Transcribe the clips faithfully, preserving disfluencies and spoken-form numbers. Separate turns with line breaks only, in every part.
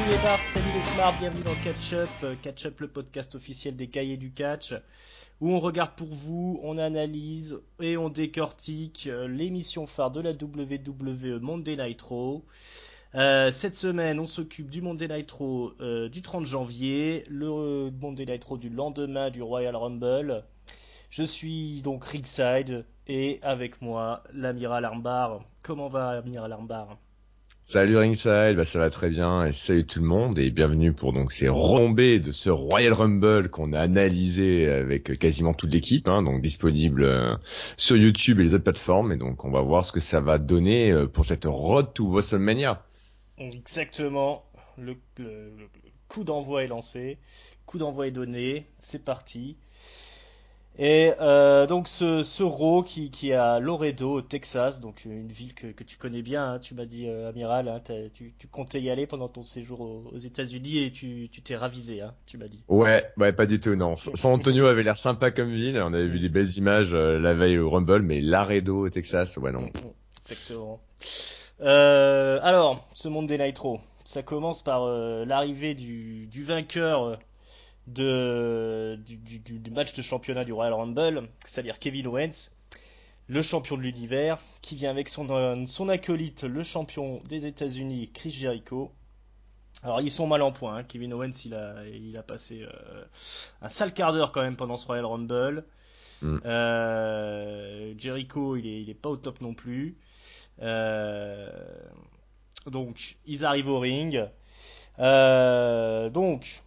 les Bards, salut les Smarts, bienvenue dans Catch Up. Euh, Catch Up, le podcast officiel des cahiers du catch, où on regarde pour vous, on analyse et on décortique euh, l'émission phare de la W W E Monday Night Raw. Euh, cette semaine, on s'occupe du Monday Night Raw euh, du trente janvier, le euh, Monday Night Raw du lendemain du Royal Rumble. Je suis donc ringside et avec moi l'amiral Armbar. Comment va l'amiral Armbar?
Salut Ringside, bah ça va très bien et salut tout le monde et bienvenue pour donc ces retombées de ce Royal Rumble qu'on a analysé avec quasiment toute l'équipe, hein, donc disponible euh, sur YouTube et les autres plateformes et donc on va voir ce que ça va donner euh, pour cette Road to WrestleMania.
Exactement. Le, le- le coup d'envoi est lancé. Coup d'envoi est donné. C'est parti. Et euh, donc ce, ce Raw qui, qui est à Laredo, au Texas, donc une ville que, que tu connais bien, hein, tu m'as dit, euh, amiral, hein, t'as- tu, tu comptais y aller pendant ton séjour aux, aux États-Unis et tu tu t'es ravisé, hein, tu m'as dit.
Ouais, ouais, pas du tout, non. San Antonio avait l'air sympa comme ville, on avait vu
Mm,
des belles images euh, la veille au Rumble, mais Laredo au Texas, ouais
mm,
non.
mm, exactement. Euh, alors, ce Monday Night Raw, ça commence par euh, l'arrivée du, du vainqueur de, du, du- du- du match de championnat du Royal Rumble, c'est-à-dire Kevin Owens, le champion de l'univers, qui vient avec son, euh, son acolyte, le champion des États-Unis, Chris Jericho. Alors ils sont mal en point, hein. Kevin Owens il a, il a passé euh, un sale quart d'heure quand même pendant ce Royal Rumble.
Mm.
Euh, Jericho il est, il est pas au top non plus. Euh, donc ils arrivent au ring. Euh, donc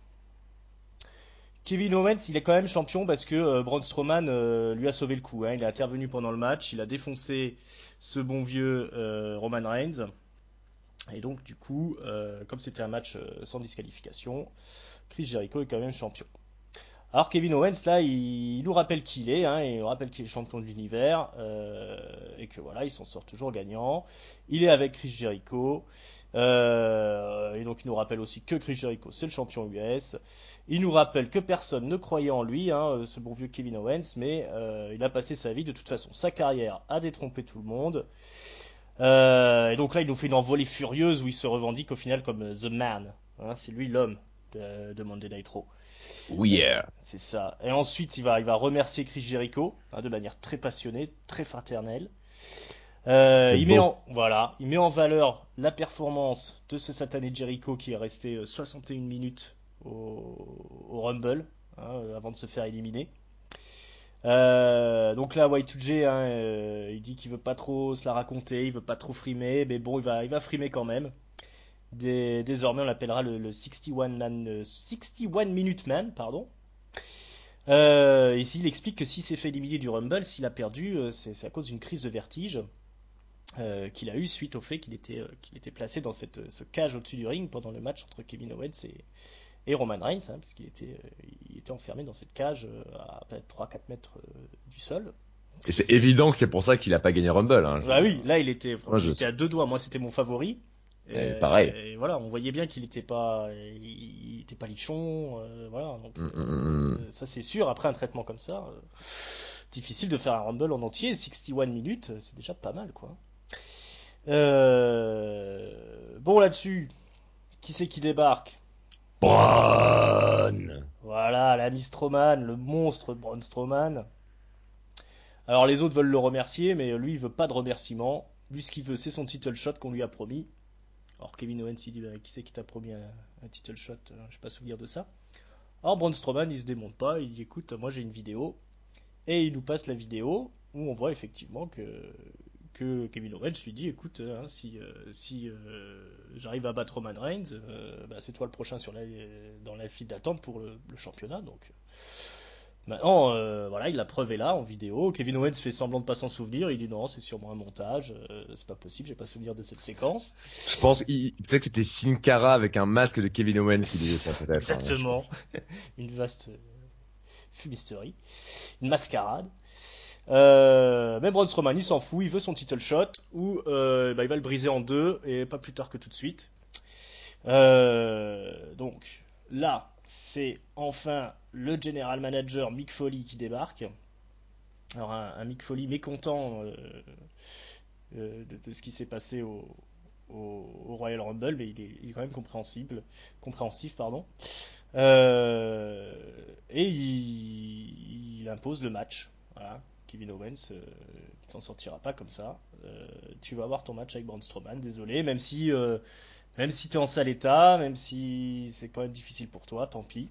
Kevin Owens, il est quand même champion parce que euh, Braun Strowman euh, lui a sauvé le coup, hein. Il a intervenu pendant le match, il a défoncé ce bon vieux euh, Roman Reigns. Et donc, du coup, euh, comme c'était un match euh, sans disqualification, Chris Jericho est quand même champion. Alors, Kevin Owens, là, il, il nous rappelle qui il est, hein, et il nous rappelle qu'il est champion de l'univers, euh, et que voilà, il s'en sort toujours gagnant. Il est avec Chris Jericho. Euh, et donc il nous rappelle aussi que Chris Jericho c'est le champion U S. Il nous rappelle que personne ne croyait en lui, hein, ce bon vieux Kevin Owens, mais euh, il a passé sa vie de toute façon, sa carrière à détromper tout le monde. Euh, et donc là il nous fait une envolée furieuse où il se revendique au final comme euh, The Man. Hein, c'est lui l'homme de, de Monday Night Raw.
Oh
Euh,
yeah.
c'est ça. Et ensuite il va, il va remercier Chris Jericho hein, de manière très passionnée, très fraternelle. Euh,
C'est
il met
beau.
en, voilà, il met en valeur la performance de ce satané Jericho qui est resté euh, soixante et une minutes au, au Rumble hein, euh, avant de se faire éliminer. Euh, donc là, Y deux J, hein, euh, il dit qu'il veut pas trop se la raconter, il veut pas trop frimer, mais bon, il va, il va frimer quand même. Dés- désormais, on l'appellera le, le soixante et un man, euh, soixante et un minute man, pardon. Euh, ici, il explique que s'il s'est fait éliminer du Rumble, s'il a perdu, euh, c'est c'est à cause d'une crise de vertige euh, qu'il a eu suite au fait qu'il était, euh, qu'il était placé dans cette, euh, ce cage au-dessus du ring pendant le match entre Kevin Owens et, et Roman Reigns, hein, puisqu'il était, euh, il était enfermé dans cette cage euh, à peut-être trois quatre mètres euh, du sol.
Et c'est évident que c'est pour ça qu'il a pas gagné Rumble, hein, je veux
Bah
dire.
oui, là il était,
Moi
il
je
était à deux doigts. Moi c'était mon favori. Et,
eh, pareil.
et voilà, on voyait bien qu'il était pas, il, il était pas lichon. Euh, voilà, donc
Mm, mm, mm,
euh,
mm.
ça c'est sûr. Après un traitement comme ça, euh, difficile de faire un Rumble en entier. soixante et une minutes, c'est déjà pas mal quoi. Euh, Bon là-dessus, qui c'est qui débarque?
Braun.
Voilà, l'ami Strowman, le monstre Braun Strowman. Alors les autres veulent le remercier, mais lui il veut pas de remerciement. Lui ce qu'il veut c'est son title shot qu'on lui a promis. Alors Kevin Owens il dit bah, qui c'est qui t'a promis un, un title shot? Euh, Je n'ai pas souvenir de ça. Alors Braun Strowman il se démonte pas, il dit écoute moi j'ai une vidéo et il nous passe la vidéo où on voit effectivement que que Kevin Owens lui dit écoute hein, si euh, si euh, j'arrive à battre Roman Reigns euh, bah, c'est toi le prochain sur la, dans la file d'attente pour le, le championnat donc maintenant, euh, voilà, la preuve est là en vidéo. Kevin Owens fait semblant de pas s'en souvenir. Il dit non, c'est sûrement un montage. euh, c'est pas possible, j'ai pas souvenir de cette séquence.
Je pense, il- peut-être que c'était Sin Cara avec un masque de Kevin Owens qui disait ça, peut-être, hein, je
Exactement.
pense.
Une vaste euh, fumisterie. Une mascarade. Euh, même Braun Strowman, il s'en fout. Il veut son title shot ou euh, bah, il va le briser en deux et pas plus tard que tout de suite. Euh, donc là, c'est enfin le general manager Mick Foley qui débarque. Alors un, un Mick Foley mécontent euh, euh, de, de ce qui s'est passé au, au, au Royal Rumble, mais il est, il est quand même compréhensible, compréhensif, pardon. Euh, et il, il impose le match. Voilà. Kevin Owens, euh, tu t'en sortiras pas comme ça. Euh, tu vas avoir ton match avec Braun Strowman, désolé, même si, euh, même si t'es en sale état, même si c'est quand même difficile pour toi, tant pis.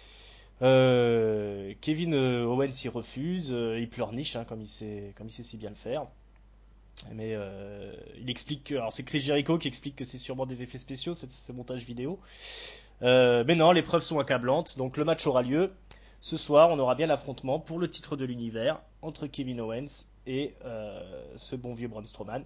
Euh, Kevin euh, Owens y refuse, euh, il pleurniche hein, comme il sait, comme il sait si bien le faire. Mais euh, il explique que, alors c'est Chris Jericho qui explique que c'est sûrement des effets spéciaux, ce, ce montage vidéo. Euh, mais non, les preuves sont accablantes, donc le match aura lieu. Ce soir, on aura bien l'affrontement pour le titre de l'univers entre Kevin Owens et euh, ce bon vieux Braun Strowman.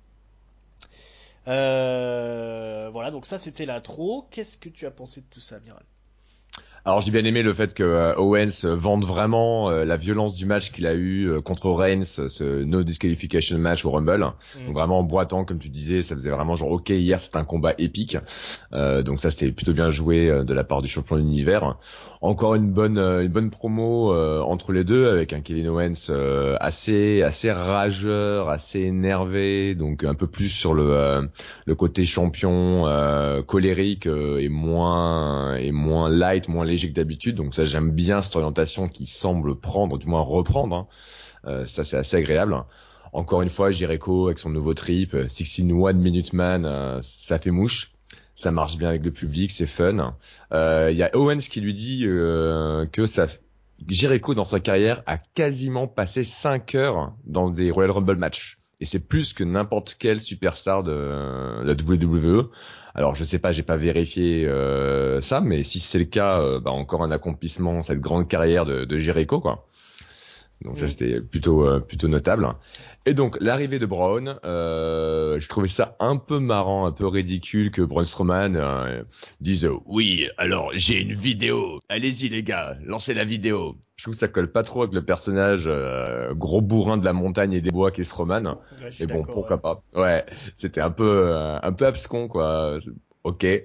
Euh, voilà, donc ça c'était l'intro. Qu'est-ce que tu as pensé de tout ça, Miral?
Alors j'ai bien aimé le fait que euh, Owens euh, vende vraiment euh, la violence du match qu'il a eu euh, contre Reigns, euh, ce no disqualification match au Rumble.
Mm.
Donc vraiment en boitant comme tu disais, ça faisait vraiment genre ok hier c'était un combat épique. Euh, donc ça c'était plutôt bien joué euh, de la part du champion de l'univers. Encore une bonne euh, une bonne promo euh, entre les deux avec un Kevin Owens euh, assez assez rageur, assez énervé, donc un peu plus sur le euh, le côté champion euh, colérique euh, et moins et moins light, moins léger que d'habitude. Donc ça j'aime bien cette orientation qui semble prendre, du moins reprendre. Hein. Euh, ça c'est assez agréable. Encore une fois, Jericho avec son nouveau trip, euh, seize one Minute Man, euh, ça fait mouche. Ça marche bien avec le public, c'est fun. Il euh, y a Owens qui lui dit euh, que ça, Jericho dans sa carrière a quasiment passé cinq heures dans des Royal Rumble matchs. Et c'est plus que n'importe quel superstar de euh, la W W E. Alors je sais pas, j'ai pas vérifié euh, ça, mais si c'est le cas, euh, bah, encore un accomplissement, cette grande carrière de, de Jericho, quoi. Donc ça
Mm.
c'était plutôt euh, plutôt notable. Et donc l'arrivée de Braun, euh, je trouvais ça un peu marrant, un peu ridicule que Braun Strowman euh, dise euh, oui, alors j'ai une vidéo. Allez-y les gars, lancez la vidéo. Je trouve que ça colle pas trop avec le personnage euh, gros bourrin de la montagne et des bois qu'est Strowman.
Ouais, je suis
Mais bon,
d'accord. Ouais.
pourquoi pas. Ouais, c'était un peu euh, un peu abscon quoi. Ok. Et,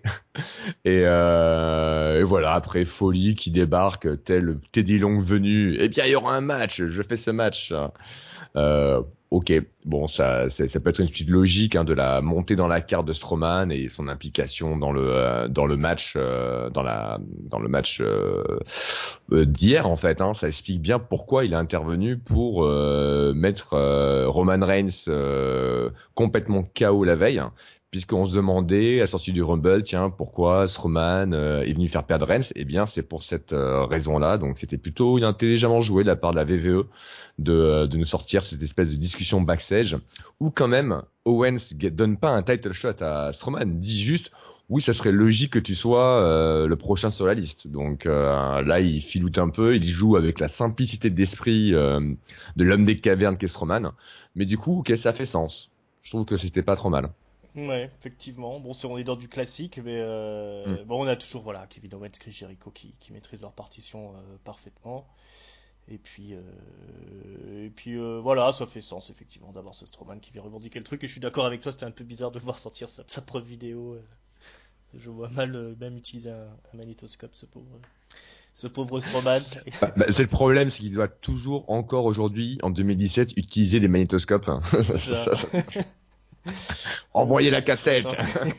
euh, et voilà, après Foley qui débarque tel Teddy Long venu. Eh bien, il y aura un match. Je fais ce match. Euh, ok, bon, ça, ça, ça peut être une suite logique hein, de la montée dans la carte de Strowman et son implication dans le euh, dans le match euh, dans la dans le match euh, euh, d'hier en fait. Hein, ça explique bien pourquoi il a intervenu pour euh, mettre euh, Roman Reigns euh, complètement K O la veille. Puisqu'on se demandait à la sortie du Rumble, tiens, pourquoi Strowman euh, est venu faire perdre Reigns? Eh bien, c'est pour cette euh, raison-là. Donc, c'était plutôt intelligemment joué de la part de la V V E de, de nous sortir cette espèce de discussion backstage où quand même Owens donne pas un title shot à Strowman, dit juste oui ça serait logique que tu sois euh, le prochain sur la liste. Donc euh, là il filoute un peu, il joue avec la simplicité d'esprit euh, de l'homme des cavernes qu'est Strowman, mais du coup ok ça fait sens. Je trouve que c'était pas trop mal.
Ouais, effectivement. Bon, c'est on est dans du classique, mais
Mm.
euh, bon, on a toujours voilà Kevin Owens, Chris Jericho qui, qui maîtrisent leur partition euh, parfaitement. Et puis, euh, et puis euh, voilà, ça fait sens effectivement d'avoir ce Strowman qui vient revendiquer le truc. Et je suis d'accord avec toi, c'était un peu bizarre de le voir sortir sa, sa preuve vidéo. euh. Je vois mal euh, même utiliser un, un magnétoscope, ce pauvre, ce pauvre Strowman.
Bah, bah, c'est le problème, c'est qu'il doit toujours encore aujourd'hui, en deux mille dix-sept, utiliser des magnétoscopes.
C'est
Ça,
ça.
ça, ça.
Euh,
Envoyez la cassette.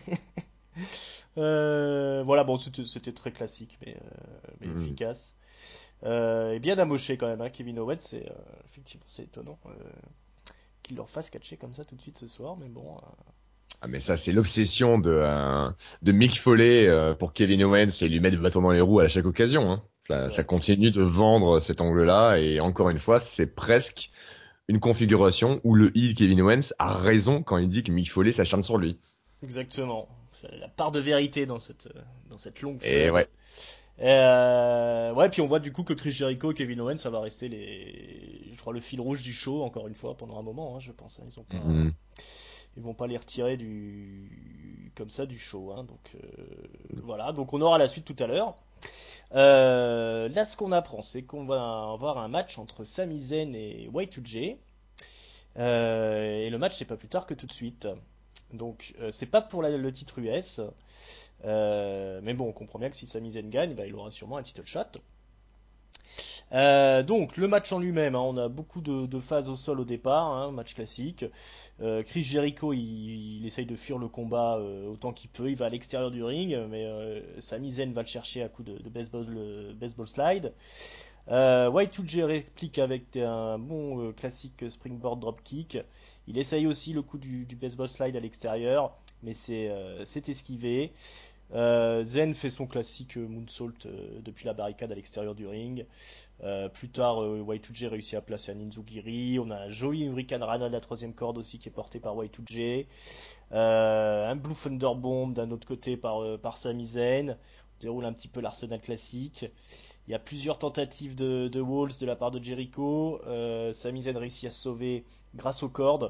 euh, voilà, bon, c'était c'était très classique, mais, euh, mais
Mm.
efficace. Euh, et bien amoché quand même, hein, Kevin Owens, c'est euh, effectivement c'est étonnant euh, qu'il leur fasse catcher comme ça tout de suite ce soir, mais bon. euh,
Ah mais ça c'est l'obsession de euh, de Mick Foley euh, pour Kevin Owens et lui mettre le bâton dans les roues à chaque occasion. Hein. Ça, ça
ça,
continue de vendre cet angle-là et encore une fois c'est presque une configuration où le heel Kevin Owens a raison quand il dit que Mick Foley s'acharne sur lui.
exactement. C'est la part de vérité dans cette, euh, dans cette longue
Et
feud.
ouais.
Euh, ouais, puis on voit du coup que Chris Jericho et Kevin Owens, ça va rester les, je crois, le fil rouge du show encore une fois pendant un moment, hein, je pense. Hein, ils ont pas,
Mm.
ils vont pas les retirer du, comme ça du show. Hein, donc euh, voilà, donc on aura la suite tout à l'heure. Euh, là, ce qu'on apprend, c'est qu'on va avoir un match entre Sami Zayn et Y deux J. Euh, et le match, c'est pas plus tard que tout de suite. Donc, euh, c'est pas pour la- le titre U S. Euh, mais bon, on comprend bien que si Sami Zayn gagne, bah, il aura sûrement un title shot. Euh, donc le match en lui-même, hein, on a beaucoup de, de phases au sol au départ, hein, match classique. Euh, Chris Jericho, il, il essaye de fuir le combat euh, autant qu'il peut, il va à l'extérieur du ring, mais euh, Sami Zayn va le chercher à coup de, de baseball, le baseball slide. Euh, Y deux J réplique avec un bon euh, classique springboard dropkick. Il essaye aussi le coup du, du baseball slide à l'extérieur, mais c'est euh, c'est esquivé. Euh, Zen fait son classique euh, moonsault euh, depuis la barricade à l'extérieur du ring. Euh, plus tard, euh, Y deux J réussit à placer un Inzugiri. On a un joli Hurricane Rana de la troisième corde aussi qui est porté par Y deux J. Euh, un Blue Thunderbomb d'un autre côté par, euh, par Sami Zayn. On déroule un petit peu l'arsenal classique. Il y a plusieurs tentatives de, de walls de la part de Jericho. Euh, Sami Zayn réussit à se sauver grâce aux cordes.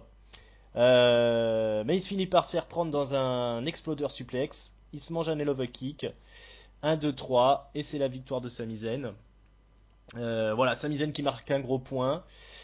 Euh, mais il se finit par se faire prendre dans un exploder suplex. Il se mange un elbow kick. un, deux, trois. Et c'est la victoire de Sami Zayn. Euh, voilà, Sami Zayn qui marque un gros point.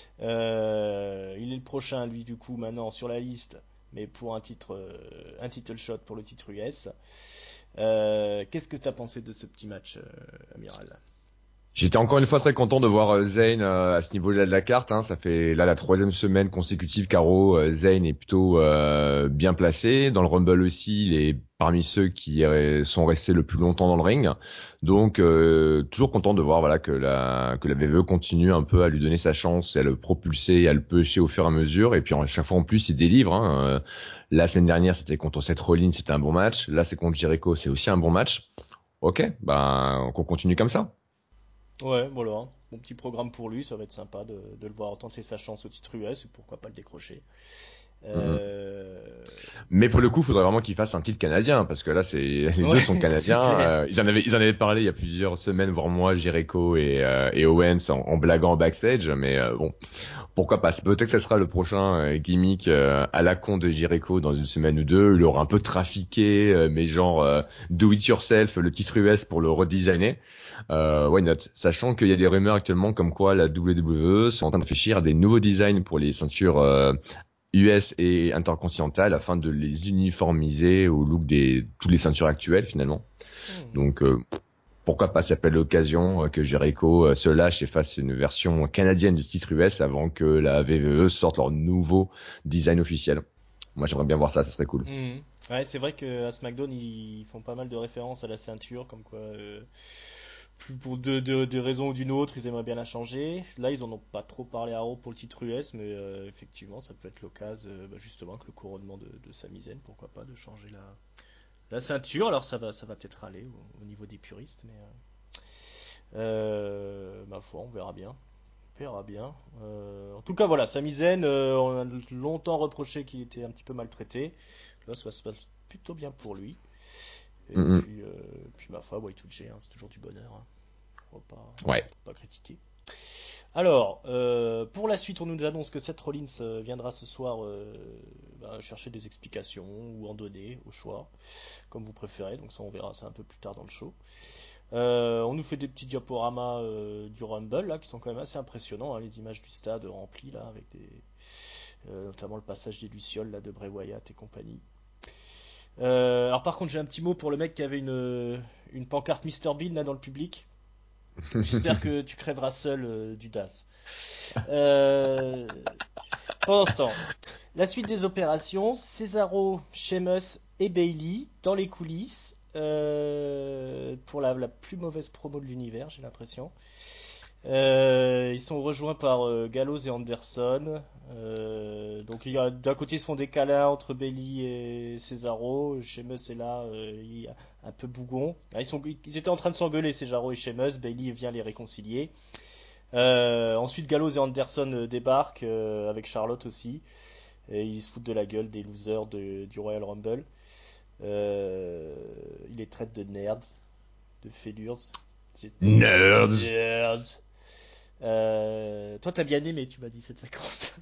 Euh, il est le prochain, lui, du coup, maintenant sur la liste. Mais pour un titre, euh, un title shot pour le titre U S. Euh, Qu'est-ce que tu as pensé de ce petit match, euh, Amiral?
J'étais encore une fois très content de voir euh, Zayn euh, à ce niveau-là de la carte. Hein. Ça fait là la troisième semaine consécutive qu'Aro euh, Zayn est plutôt euh, bien placé. Dans le Rumble aussi, il est parmi ceux qui euh, sont restés le plus longtemps dans le ring. Donc euh, toujours content de voir voilà que la que la V V E continue un peu à lui donner sa chance, et à le propulser, à le pêcher au fur et à mesure. Et puis à chaque fois en plus, il délivre. Hein. Euh, la semaine dernière, c'était contre Seth Rollins, c'était un bon match. Là, c'est contre Jericho, c'est aussi un bon match. Ok, ben qu'on continue comme ça.
Ouais, voilà. Bon petit programme pour lui, ça va être sympa de, de le voir tenter sa chance au titre U S, et pourquoi pas le décrocher.
Mm-hmm.
Euh...
Mais pour le coup, il faudrait vraiment qu'il fasse un titre canadien, parce que là, c'est les
Ouais,
deux sont
c'est
canadiens.
clair.
Euh, ils en avaient, ils en avaient parlé il y a plusieurs semaines, voire mois, Jericho et, euh, et Owens en, en blaguant en backstage. Mais euh, bon, pourquoi pas. Peut-être que ce sera le prochain euh, gimmick euh, à la con de Jericho dans une semaine ou deux. Il aura un peu trafiqué, euh, mais genre euh, do it yourself, le titre U S pour le redesigner. Euh, why not? Sachant qu'il y a des rumeurs actuellement comme quoi la W W E sont en train de réfléchir à des nouveaux designs pour les ceintures euh, U S et intercontinental afin de les uniformiser au look des toutes les ceintures actuelles finalement.
Hmm.
Donc euh, pourquoi pas, ça s'appelle l'occasion euh, que Jericho euh, se lâche et fasse une version canadienne du titre U S avant que la V V E sorte leur nouveau design officiel. Moi j'aimerais bien voir ça, ça serait cool.
Hmm. Ouais, c'est vrai qu'à SmackDown, ils font pas mal de références à la ceinture, comme quoi, euh, plus pour de, de, de raisons ou d'une autre, ils aimeraient bien la changer. Là, ils en ont pas trop parlé à Raw pour le titre U S, mais euh, effectivement, ça peut être l'occasion, euh, bah, justement, que le couronnement de, de Sami Zayn, pourquoi pas, de changer la, la ceinture. Alors, ça va, ça va peut-être aller au, au niveau des puristes, mais euh, euh, ma foi, on verra bien. On verra bien. Euh, en tout cas, voilà, Sami Zayn, euh, on a longtemps reproché qu'il était un petit peu maltraité. Là, ça se passe plutôt bien pour lui. Et
Mm, mm.
puis, euh, puis ma foi, Y deux J, hein, c'est toujours du bonheur. Hein. On va pas,
Ouais.
pas critiquer. Alors, euh, pour la suite, on nous annonce que Seth Rollins euh, viendra ce soir euh, bah, chercher des explications ou en donner au choix, comme vous préférez. Donc ça, on verra ça un peu plus tard dans le show. Euh, on nous fait des petits diaporamas euh, du Rumble là, qui sont quand même assez impressionnants. Hein, les images du stade remplies là, avec des, euh, notamment le passage des lucioles là, de Bray Wyatt et compagnie. Euh, alors par contre, j'ai un petit mot pour le mec qui avait une, une pancarte Mister Bean là dans le public. J'espère que tu crèveras seul euh, du D A S. Euh, Pendant ce temps, la suite des opérations, Cesaro, Sheamus et Bailey dans les coulisses euh, pour la, la plus mauvaise promo de l'univers, j'ai l'impression. Euh, ils sont rejoints par euh, Gallows et Anderson. Euh, donc il y a- d'un côté ils se font des câlins entre Bailey et Cesaro. Sheamus est là, euh, il est un peu bougon. Ah, ils, sont, ils étaient en train de s'engueuler Cesaro et Sheamus. Bailey vient les réconcilier. Euh, ensuite Gallows et Anderson euh, débarquent euh, avec Charlotte aussi. Et ils se foutent de la gueule des losers de- du Royal Rumble. Euh, ils les traitent de nerds, de fêlures. C'est
Nerds.
nerds. Euh, toi, t'as bien aimé, tu m'as dit sept cinquante.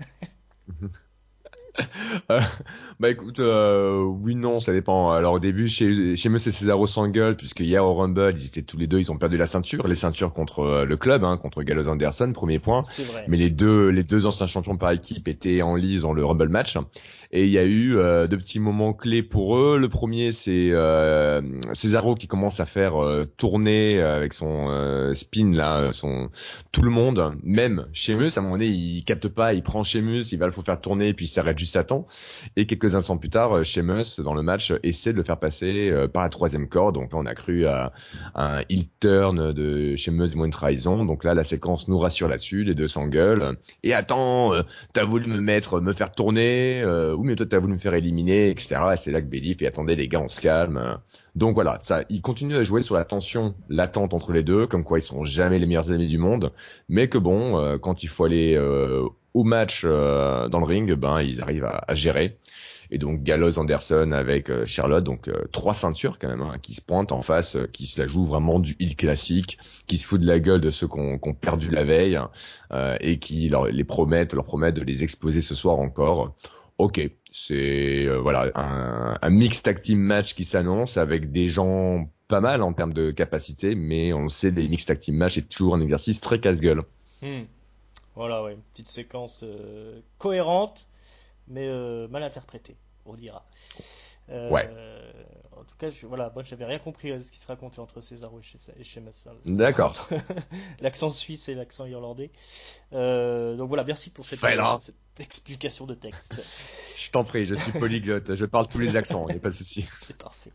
Euh, bah écoute, euh, oui non, ça dépend. Alors au début, chez chez Monsieur Cesaro s'engueule puisque hier au Rumble, ils étaient tous les deux, ils ont perdu la ceinture, les ceintures contre euh, le club, hein, contre Gallows Anderson, premier point.
C'est vrai.
Mais les deux les deux anciens champions par équipe étaient en lice dans le Rumble match. Et il y a eu euh, deux petits moments clés pour eux. Le premier, c'est euh, Cesaro qui commence à faire euh, tourner euh, avec son euh, spin là, son tout le monde, même Sheamus. À un moment donné, il capte pas, il prend Sheamus, il va le faut faire tourner, puis il s'arrête juste à temps. Et quelques instants plus tard, euh, Sheamus dans le match essaie de le faire passer euh, par la troisième corde. Donc là, on a cru à, à un heel turn de Sheamus moins une trahison. Donc là, la séquence nous rassure là-dessus. Les deux s'engueulent. Et attends, euh, t'as voulu me mettre, me faire tourner, euh, ou mais toi t'as voulu me faire éliminer, et cetera. Et c'est là que Bayley fait attendez les gars, on se calme. Donc voilà, ça, il continue à jouer sur la tension latente entre les deux, comme quoi ils sont jamais les meilleurs amis du monde, mais que bon, euh, quand il faut aller euh, au match euh, dans le ring, ben ils arrivent à, à gérer. Et donc Gallows Anderson avec euh, Charlotte, donc euh, trois ceintures quand même, hein, qui se pointent en face, euh, qui se la jouent vraiment du heel classique, qui se foutent de la gueule de ceux qu'on qu'on perdu la veille euh, et qui leur, les promettent, leur promettent de les exploser ce soir encore. Ok, c'est euh, voilà un, un mixed tag team match qui s'annonce avec des gens pas mal en termes de capacité, mais on le sait, des mixed tag team match c'est toujours un exercice très casse-gueule.
Hmm. Voilà, ouais, une petite séquence euh, cohérente, mais euh, mal interprétée, on dira.
Ouais,
Euh, En tout cas, je, voilà, moi j'avais rien compris à ce qui se racontait entre Cesaro et, chez, et Sheamus, ça, ça me
d'accord.
entre l'accent suisse et l'accent irlandais. Euh, donc voilà, merci pour cette, euh,
Fais-la.
cette explication de texte.
Je t'en prie, je suis polyglotte, je parle tous les accents, il y a pas de souci.
C'est parfait.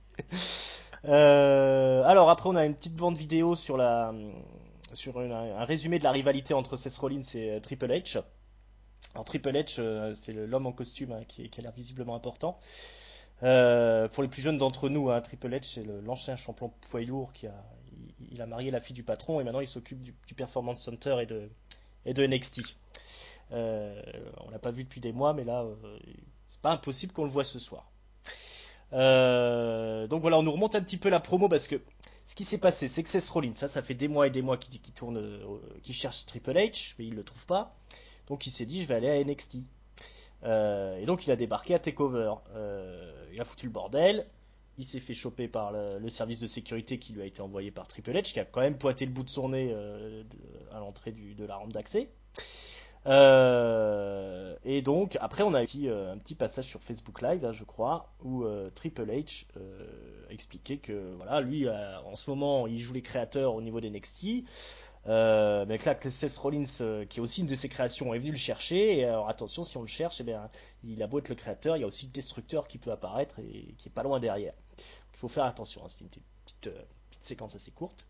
Euh, alors après, on a une petite bande vidéo sur la, sur une- un résumé de la rivalité entre Seth Rollins et euh, Triple H. Alors Triple H, euh, c'est le- l'homme en costume hein, qui, qui a l'air visiblement important. Euh, pour les plus jeunes d'entre nous, hein, Triple H, c'est le- l'ancien champion poids lourd qui a, il, il a marié la fille du patron et maintenant il s'occupe du, du Performance Center et de, et de N X T. Euh, on l'a pas vu depuis des mois, mais là, euh, c'est pas impossible qu'on le voit ce soir. Euh, donc voilà, on nous remonte un petit peu la promo parce que ce qui s'est passé, c'est que Seth Rollins, ça, ça fait des mois et des mois qu'il qu'il tourne, euh, qu'il cherche Triple H, mais il le trouve pas. Donc il s'est dit, je vais aller à N X T. Euh, et donc il a débarqué à Takeover. Euh, il a foutu le bordel. Il s'est fait choper par le, le service de sécurité qui lui a été envoyé par Triple H, qui a quand même pointé le bout de son nez euh, de- à l'entrée du- de la rampe d'accès. Euh, et donc, après, on a un petit, euh, un petit passage sur Facebook Live, hein, je crois, où euh, Triple H euh, expliquait que, voilà, lui, euh, en ce moment, il joue les créateurs au niveau des N X T. Euh, mais que là, Seth Rollins, euh, qui est aussi une de ses créations, est venu le chercher. Et alors, attention, si on le cherche, eh bien, il a beau être le créateur, il y a aussi le destructeur qui peut apparaître et qui est pas loin derrière. Il faut faire attention, hein, c'est une petite, petite, euh, petite séquence assez courte.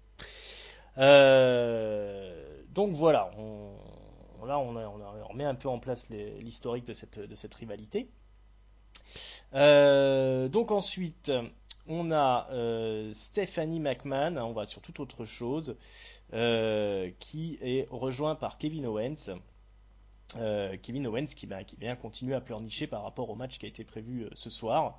Euh, donc voilà, on, là on, a- on a- on remet un peu en place les- l'historique de cette, de cette rivalité. Euh, donc ensuite, on a euh, Stephanie McMahon, hein, on va sur toute autre chose, euh, qui est rejoint par Kevin Owens. Euh, Kevin Owens qui, bah, qui vient continuer à pleurnicher par rapport au match qui a été prévu euh, ce soir.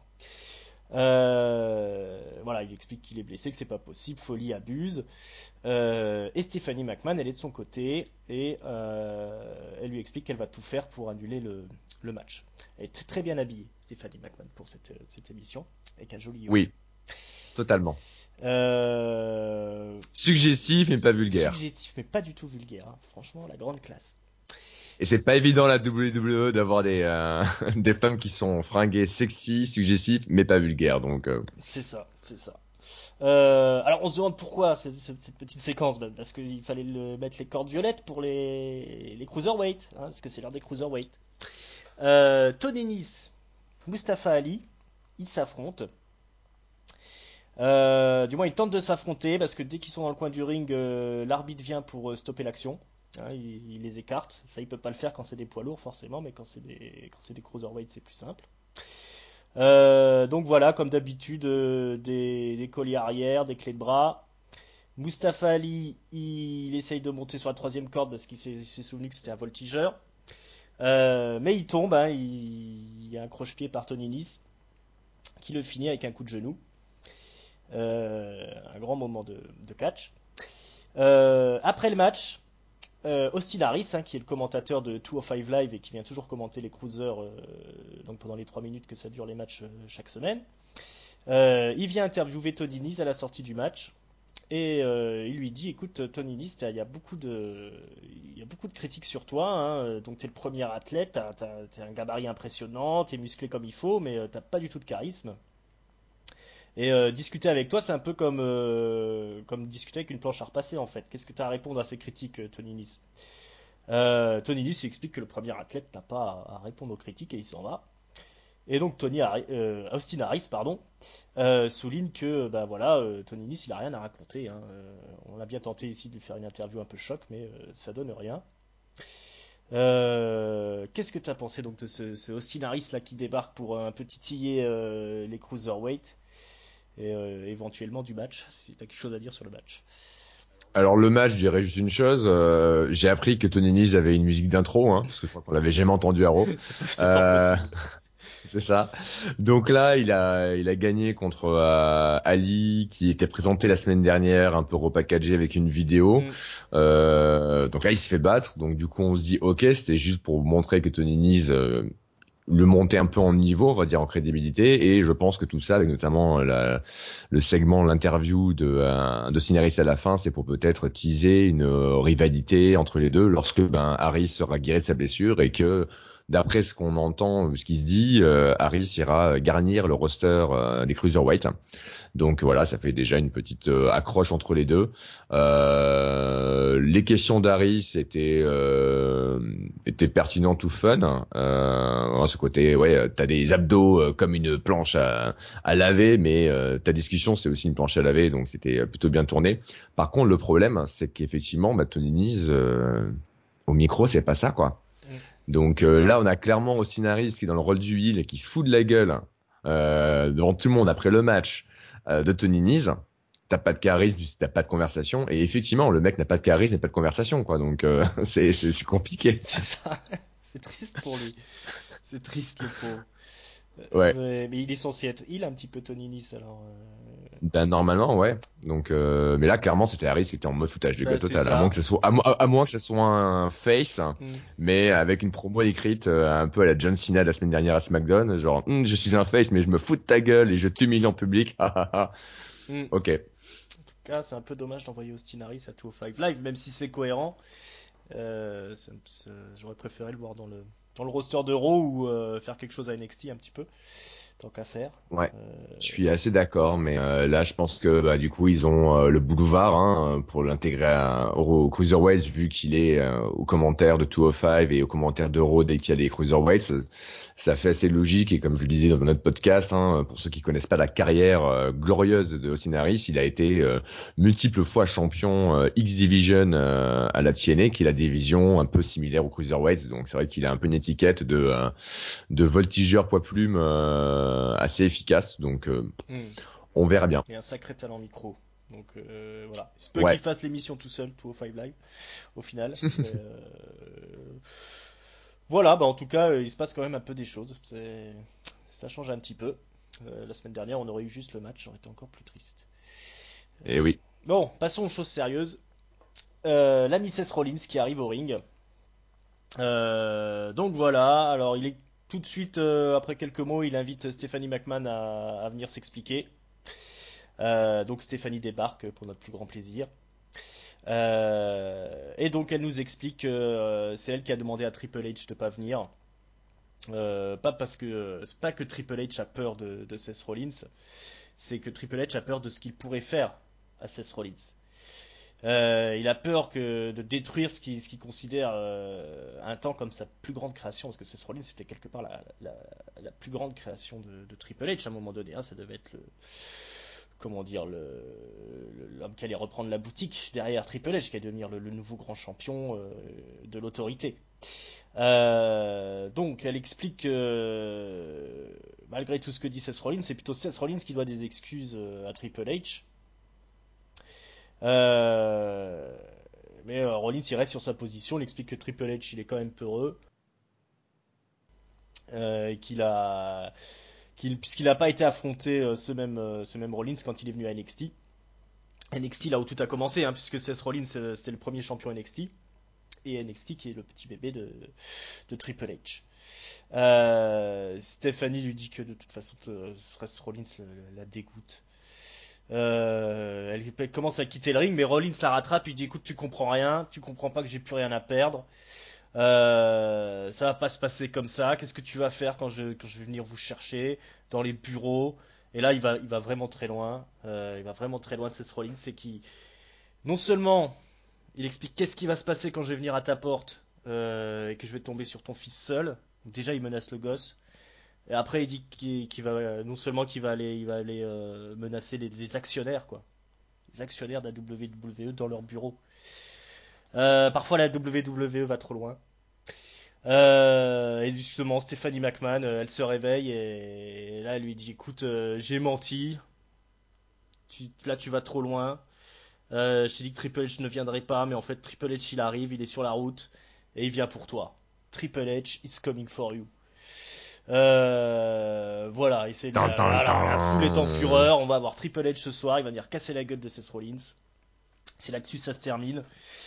Euh, voilà, il explique qu'il est blessé, que c'est pas possible, Foley abuse. Euh, et Stephanie McMahon, elle est de son côté et euh, elle lui explique qu'elle va tout faire pour annuler le, le match. Elle est très bien habillée, Stephanie McMahon, pour cette, cette émission, avec un joli haut.
Oui, totalement.
Euh,
Suggestif mais pas vulgaire.
Suggestif, mais pas du tout vulgaire. Hein. Franchement, la grande classe.
Et c'est pas évident la W W E d'avoir des euh, des femmes qui sont fringuées, sexy, suggestives, mais pas vulgaires. Donc euh,
C'est ça, c'est ça. Euh, alors on se demande pourquoi cette, cette- cette petite séquence, bah, parce qu'il fallait le- mettre les cordes violettes pour les, les cruiserweight, hein, parce que c'est l'heure des cruiserweight. Euh, Tony Nese, Mustafa Ali, ils s'affrontent. Euh, du moins ils tentent de s'affronter parce que dès qu'ils sont dans le coin du ring, euh, l'arbitre vient pour euh, stopper l'action. Hein, il, il les écarte. Ça il peut pas le faire quand c'est des poids lourds forcément, mais quand c'est des quand c'est des cruiserweight c'est plus simple. Euh, donc voilà, comme d'habitude, euh, des, des colliers arrière, des clés de bras. Mustafa Ali, il, il essaye de monter sur la troisième corde parce qu'il s'est il s'est souvenu que c'était un voltigeur. Euh, mais il tombe, hein, il, il y a un croche-pied par Tony Nese qui le finit avec un coup de genou. Euh, un grand moment de, de catch. Euh, après le match, euh, Austin Harris, hein, qui est le commentateur de deux cent cinq Live et qui vient toujours commenter les cruisers euh, donc pendant les trois minutes que ça dure les matchs euh, chaque semaine, euh, il vient interviewer Tony Nese à la sortie du match Et euh, il lui dit, écoute, Tony Nese, il y a beaucoup de, il y a beaucoup de critiques sur toi, hein. Donc t'es le premier athlète, t'as, t'as- t'as un gabarit impressionnant, t'es musclé comme il faut, mais euh, t'as pas du tout de charisme. Et euh, discuter avec toi, c'est un peu comme, euh, comme discuter avec une planche à repasser en fait. Qu'est-ce que tu as à répondre à ces critiques, euh, Tony Nese? Euh, Tony Nese il explique que le premier athlète n'a pas à, à répondre aux critiques et il s'en va. Et donc Tony Harri- euh, Austin Harris, pardon, euh, souligne que bah voilà, euh, Tony Nese il a rien à raconter, hein. Euh, on a bien tenté ici de lui faire une interview un peu choc, mais euh, ça donne rien. Euh, qu'est-ce que tu as pensé donc de ce, ce Austin Harris là qui débarque pour un peu titiller euh, les cruiserweight et euh, éventuellement du match, si tu as quelque chose à dire sur le match?
Alors le match, je dirais juste une chose. euh, j'ai appris que Tony Nese avait une musique d'intro, hein, parce que je crois qu'on l'avait jamais entendu à Raw.
C'est po- c'est fort
Euh,
possible.
c'est ça. Donc là, il a, il a gagné contre euh, Ali, qui était présenté la semaine dernière, un peu repackagé avec une vidéo.
Mm.
Euh, donc là, il se fait battre. Donc du coup, on se dit, ok, c'était juste pour montrer que Tony Nese euh, le monter un peu en niveau, on va dire en crédibilité, et je pense que tout ça, avec notamment la, le segment, l'interview de, euh, de Cineris à la fin, c'est pour peut-être teaser une euh, rivalité entre les deux lorsque ben, Harris sera guéri de sa blessure et que, d'après ce qu'on entend, ce qui se dit, euh, Harris ira garnir le roster euh, des Cruiserweight. Donc voilà, ça fait déjà une petite euh, accroche entre les deux. Euh, les questions d'Harris étaient euh, étaient pertinentes ou fun. Euh, ce côté, ouais, t'as des abdos euh, comme une planche à, à laver, mais euh, ta discussion c'est aussi une planche à laver, donc c'était plutôt bien tourné. Par contre, le problème, c'est qu'effectivement, bah, Tony Nese, euh, au micro, c'est pas ça, quoi.
Mm.
Donc euh, là, on a clairement Austin Harris qui est dans le rôle du heel, qui se fout de la gueule euh, devant tout le monde après le match euh, de Tony Nese. T'as pas de charisme, t'as pas de conversation. Et effectivement, le mec n'a pas de charisme et pas de conversation, quoi. Donc euh, c'est c'est c'est compliqué.
C'est ça. C'est triste pour lui. C'est triste le pauvre.
Ouais.
Euh, mais il est censé être il un petit peu Tony Nese alors. euh,
Ben normalement, ouais. Donc, euh, mais là, clairement, c'était Harris qui était en mode foutage de
Bah
gueule
c'est
total. À moins
ça.
que ce soit, à, mo- à moins que ce soit un face,
Mm.
mais avec une promo écrite euh, un peu à la John Cena la semaine dernière à SmackDown, genre, Hum, je suis un face, mais je me fous de ta gueule et je t'humilie en public. Ah, ah, ah.
Mm.
Ok.
En tout cas, c'est un peu dommage d'envoyer Austin Harris à deux oh cinq Live, même si c'est cohérent. Euh, ça- ça- J'aurais préféré le voir dans le, dans le roster de Raw ou euh, faire quelque chose à N X T un petit peu, tant qu'à faire.
Ouais.
Euh,
Je suis assez d'accord, mais euh, là, je pense que bah, du coup, ils ont euh, le boulevard hein, pour l'intégrer à- au Cruiserweight, vu qu'il est euh, aux commentaires de deux oh cinq et aux commentaires d'Euro dès qu'il y a des Cruiserweights. Ça, ça fait assez logique, et comme je le disais dans un autre podcast, hein, pour ceux qui connaissent pas la carrière euh, glorieuse de Austin Harris, il a été euh, multiples fois champion euh, X-Division euh, à la T N A, qui est la division un peu similaire au Cruiserweight. Donc c'est vrai qu'il a un peu une étiquette de... euh, de voltigeur poids plume euh, assez efficace. Donc euh,
mm.
on verra bien.
Et un sacré talent micro. Donc euh, voilà. Il se peut qu'il
Ouais.
fasse l'émission tout seul, deux oh cinq Live, au final. Mais euh, voilà, bah en tout cas, euh, il se passe quand même un peu des choses. C'est... Ça change un petit peu. Euh, la semaine dernière, on aurait eu juste le match, j'aurais été encore plus triste.
Et oui.
Bon, passons aux choses sérieuses. Euh, la Misses Rollins qui arrive au ring. Euh, donc voilà, alors il est tout de suite, euh, après quelques mots, il invite Stephanie McMahon à, à venir s'expliquer. Euh, donc Stéphanie débarque pour notre plus grand plaisir. Euh, et donc elle nous explique que euh, c'est elle qui a demandé à Triple H de pas venir. Euh, pas parce que c'est pas que Triple H a peur de, de Seth Rollins, c'est que Triple H a peur de ce qu'il pourrait faire à Seth Rollins. Euh, il a peur que, de détruire ce qu'il ce qu'il considère euh, un temps comme sa plus grande création, parce que Seth Rollins c'était quelque part la, la, la plus grande création de, de Triple H à un moment donné, hein. Ça devait être le, comment dire, le, le- l'homme qui allait reprendre la boutique derrière Triple H, qui allait devenir le, le nouveau grand champion euh, de l'autorité. Euh, donc elle explique que euh, malgré tout ce que dit Seth Rollins, c'est plutôt Seth Rollins qui doit des excuses euh, à Triple H. Euh, mais euh, Rollins il reste sur sa position, il explique que Triple H il est quand même peureux, euh, et qu'il a, qu'il, puisqu'il n'a pas été affronté euh, ce même, euh, ce même Rollins quand il est venu à N X T. N X T là où tout a commencé, hein, puisque Seth Rollins euh, c'était le premier champion N X T, et N X T qui est le petit bébé de, de Triple H. Euh, Stephanie lui dit que de toute façon Seth Rollins le- la dégoûte. Euh, elle, elle commence à quitter le ring, mais Rollins la rattrape. Il dit écoute, tu comprends rien, tu comprends pas que j'ai plus rien à perdre. Euh, ça va pas se passer comme ça. Qu'est-ce que tu vas faire quand je, quand je vais venir vous chercher dans les bureaux? Et là, il va, il va vraiment très loin. Euh, il va vraiment très loin de Seth Rollins. C'est qui, non seulement, il explique qu'est-ce qui va se passer quand je vais venir à ta porte euh, et que je vais tomber sur ton fils seul. Donc déjà, il menace le gosse. Et après, il dit qu'il qu'il va, non seulement qu'il va aller, il va aller euh, menacer les, les actionnaires, quoi. Les actionnaires de la W W E dans leur bureau. Euh, parfois, la W W E va trop loin. Euh, et justement, Stephanie McMahon, euh, elle se réveille et, et là, elle lui dit, écoute, euh, j'ai menti. Tu- là, tu vas trop loin. Euh, je t'ai dit que Triple H ne viendrait pas, mais en fait, Triple H, il arrive, il est sur la route et il vient pour toi. Triple H is coming for you. Euh, voilà, et c'est
Tan,
la,
tan,
la- la foule est en
tan.
fureur. On va avoir Triple H ce soir, il va venir casser la gueule de Seth Rollins. C'est là-dessus ça se termine.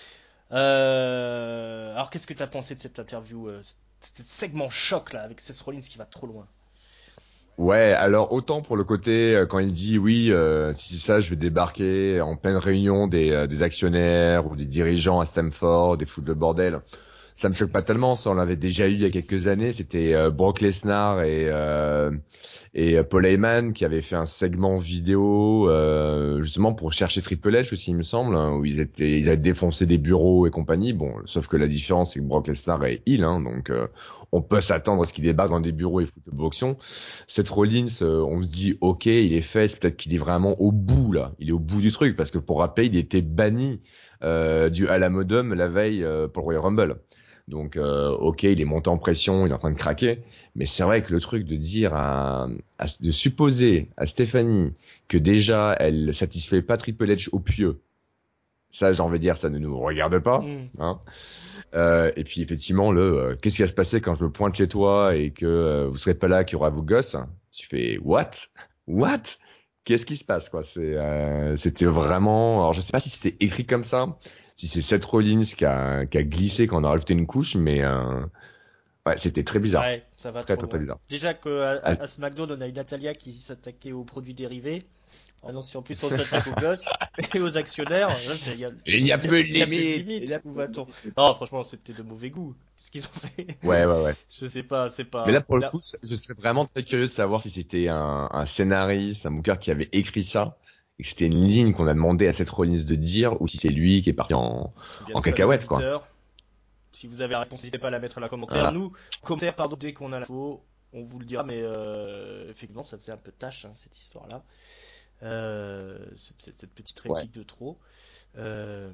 Euh, alors, qu'est-ce que t'as pensé de cette interview, euh, cet segment choc là avec Seth Rollins qui va trop loin?
Ouais, alors autant pour le côté euh, quand il dit oui, euh, si c'est ça, je vais débarquer en pleine réunion des, euh, des actionnaires ou des dirigeants à Stamford et foutre le bordel. Ça me choque pas tellement, ça on l'avait déjà eu il y a quelques années, c'était euh, Brock Lesnar et euh, et euh, Paul Heyman qui avait fait un segment vidéo euh, justement pour chercher Triple H aussi il me semble, hein, où ils étaient ils avaient défoncé des bureaux et compagnie. Bon, sauf que la différence c'est que Brock Lesnar est heel, hein, donc euh, on peut s'attendre à ce qu'il débarque dans des bureaux et foute le boxon. Seth Rollins, euh, on se dit ok, il est fait, c'est peut-être qu'il est vraiment au bout là, il est au bout du truc parce que pour rappel il était banni euh, du Alamodome la veille euh, pour le Royal Rumble. Donc euh, ok, il est monté en pression, il est en train de craquer, mais c'est vrai que le truc de dire à, à- de supposer à Stéphanie que déjà elle satisfait pas Triple H au pieu, ça j'ai envie de dire ça ne nous regarde pas,
Hmm.
hein. Euh, et puis effectivement le euh, qu'est-ce qui va se passer quand je me pointe chez toi et que euh, vous serez pas là, qu'il y aura vos gosses, tu fais what what qu'est-ce qui se passe quoi, c'est euh, c'était vraiment, alors je sais pas si c'était écrit comme ça, si c'est Seth Rollins qui a, qui a glissé quand on a rajouté une couche, mais euh, ouais, c'était très bizarre,
Ouais, ça va
très
trop
très très
loin.
bizarre.
Déjà qu'à
Ah,
à, à SmackDown, on a une Natalia qui s'attaquait aux produits dérivés. Ah non, si en plus on s'attaque aux gosses et aux actionnaires, là, c'est, il y a,
il y a
y a-
peu de
y a plus de
limites, il y
limite.
a
Où
peu de
va-t-on?
limites.
Non, franchement, c'était de mauvais goût. Qu'est-ce qu'ils ont fait?
Ouais, ouais, ouais.
Je sais pas, c'est
Mais là,
pas.
pour le
Là,
coup, je serais vraiment très curieux de savoir si c'était un, un scénariste, un booker qui avait écrit ça, et que c'était une ligne qu'on a demandé à Seth Rollins de dire, ou si c'est lui qui est parti en,
eh bien,
en
nous, amis
cacahuète, quoi.
auditeurs, si vous avez la réponse, n'hésitez pas à la mettre dans la commentaire.
Voilà.
Nous, commentaire, pardon, dès qu'on a l'info, on vous le dira, mais euh, effectivement, ça faisait un peu tâche, hein, cette histoire-là. Euh, cette, cette petite
Ouais.
réplique de trop. Euh,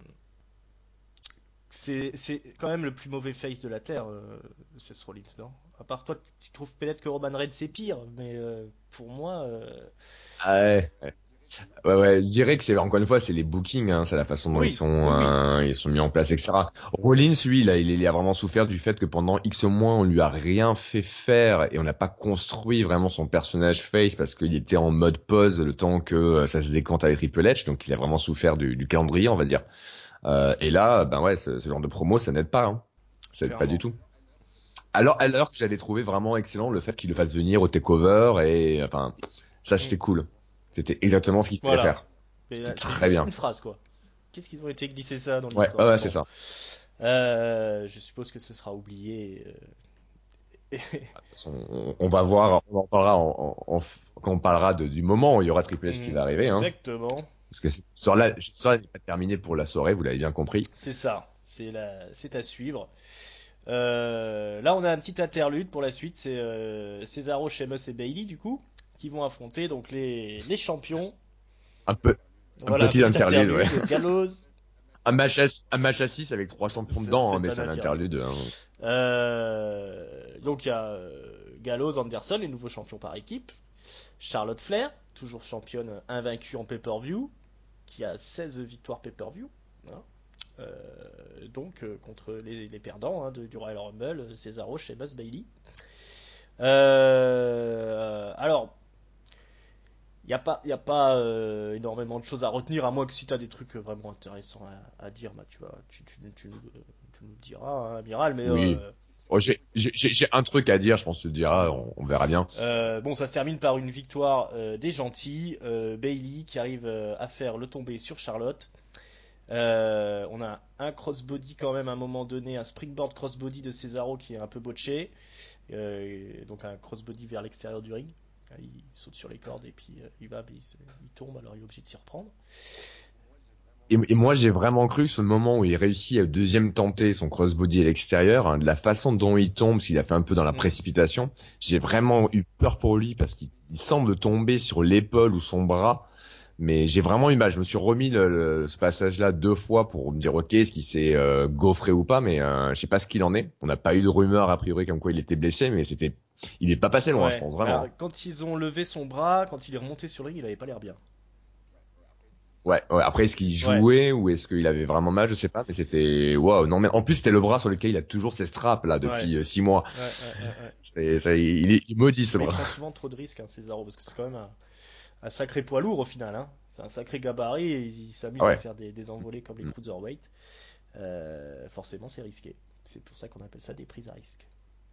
c'est, c'est quand même le plus mauvais face de la Terre, euh, Seth Rollins, non? À part toi, tu trouves peut-être que Roman Reigns c'est pire, mais euh, pour moi, euh,
Ah ouais. Ouais, ouais, je dirais que c'est encore une fois, c'est les bookings, hein, c'est la façon dont ils
oui,
sont,
oui, oui,
euh, ils sont mis en place, et cetera. Rollins, lui, là, il, il a vraiment souffert du fait que pendant X mois, on lui a rien fait faire et on n'a pas construit vraiment son personnage face parce qu'il était en mode pause le temps que euh, ça se décante avec Triple H, donc il a vraiment souffert du, du calendrier, on va dire. Euh, et là, ben ouais, ce, ce genre de promo, ça n'aide pas, hein. Ça n'aide pas du
clairement.
tout. Alors, alors que j'allais trouver vraiment excellent le fait qu'il le fasse venir au takeover et, enfin, ça
Mm.
c'était cool. C'était exactement ce qu'il fallait
Voilà.
faire.
Mais là,
C'était
c'est
très
juste
bien.
une phrase, quoi. Qu'est-ce qu'ils ont été glissés ça dans
Ouais,
l'histoire?
ouais,
Mais
ouais, c'est
bon,
ça.
Euh, je suppose que ce sera oublié. euh,
De toute façon, on, on va voir, on en parlera en, en- en- quand on parlera de- du moment où il y aura Triple H qui
Mhm,
va arriver, hein.
exactement.
Parce que cette histoire-là, cette histoire n'est pas terminée pour la soirée, vous l'avez bien compris.
C'est ça. C'est la... c'est à suivre. Euh, là, on a un petit interlude pour la suite. C'est euh, Cesaro, Sheamus et Bailey, du coup, qui vont affronter donc les, les champions.
Un peu, un
Voilà, un
petit
petit
interlude, ouais.
interlude. Gallows,
Un match à, un match à six avec trois champions
c'est
dedans, hein,
c'est
mais
un
c'est un
interlude.
interlude, hein.
Euh, donc, il y a euh, Gallows, Anderson, les nouveaux champions par équipe. Charlotte Flair, toujours championne invaincue en pay-per-view, qui a seize victoires pay-per-view. Hein. Euh, donc euh, contre les, les perdants hein, de, du Royal Rumble, Cesaro, Sheamus, Bailey. Euh, alors, il n'y a pas, y a pas euh, énormément de choses à retenir, à moins que si tu as des trucs vraiment intéressants à, à dire, bah, tu, vas, tu, tu, tu, nous, tu nous le diras, hein, Amiral. Mais
Oui.
euh,
Oh, j'ai j'ai- j'ai- j'ai un truc à dire, je pense que tu le diras, on, on verra bien.
Euh, bon, ça se termine par une victoire euh, des gentils. Euh, Bailey qui arrive euh, à faire le tombé sur Charlotte. Euh, on a un crossbody quand même à un moment donné, un springboard crossbody de Cesaro qui est un peu botché. Euh, donc un crossbody vers l'extérieur du ring. Il saute sur les cordes et puis euh, il va, il, il tombe, alors il est obligé de s'y reprendre.
Et, et moi, j'ai vraiment cru que ce moment où il réussit à deuxième tenter son crossbody à l'extérieur, hein, de la façon dont il tombe, s'il a fait un peu dans la
Mm.
précipitation, j'ai vraiment eu peur pour lui parce qu'il il semble tomber sur l'épaule ou son bras. Mais j'ai vraiment eu mal. Je me suis remis le, le- ce passage-là deux fois pour me dire ok, est-ce qu'il s'est euh, gaufré ou pas, mais euh, je sais pas ce qu'il en est. On n'a pas eu de rumeur a priori comme quoi il était blessé, mais c'était, il est pas passé loin, je
Ouais,
pense
bah,
vraiment.
quand ils ont levé son bras, quand il est remonté sur le ring, il avait pas l'air bien.
Ouais, ouais. Après, est-ce qu'il
Ouais,
jouait ou est-ce qu'il avait vraiment mal, je sais pas, mais c'était waouh. Non, mais en plus c'était le bras sur lequel il a toujours ses straps là
ouais,
depuis euh, six mois.
ouais, ouais, ouais, ouais.
C'est, ça, il est il est maudit ce
Mais il
bras.
prend souvent trop de risques, hein, Cesaro, parce que c'est quand même un, un sacré poids lourd au final. Hein. C'est un sacré gabarit et il
Ah
s'amuse à
ouais.
faire des, des envolées comme les cruiserweight. Euh, forcément, c'est risqué. C'est pour ça qu'on appelle ça des prises à risque.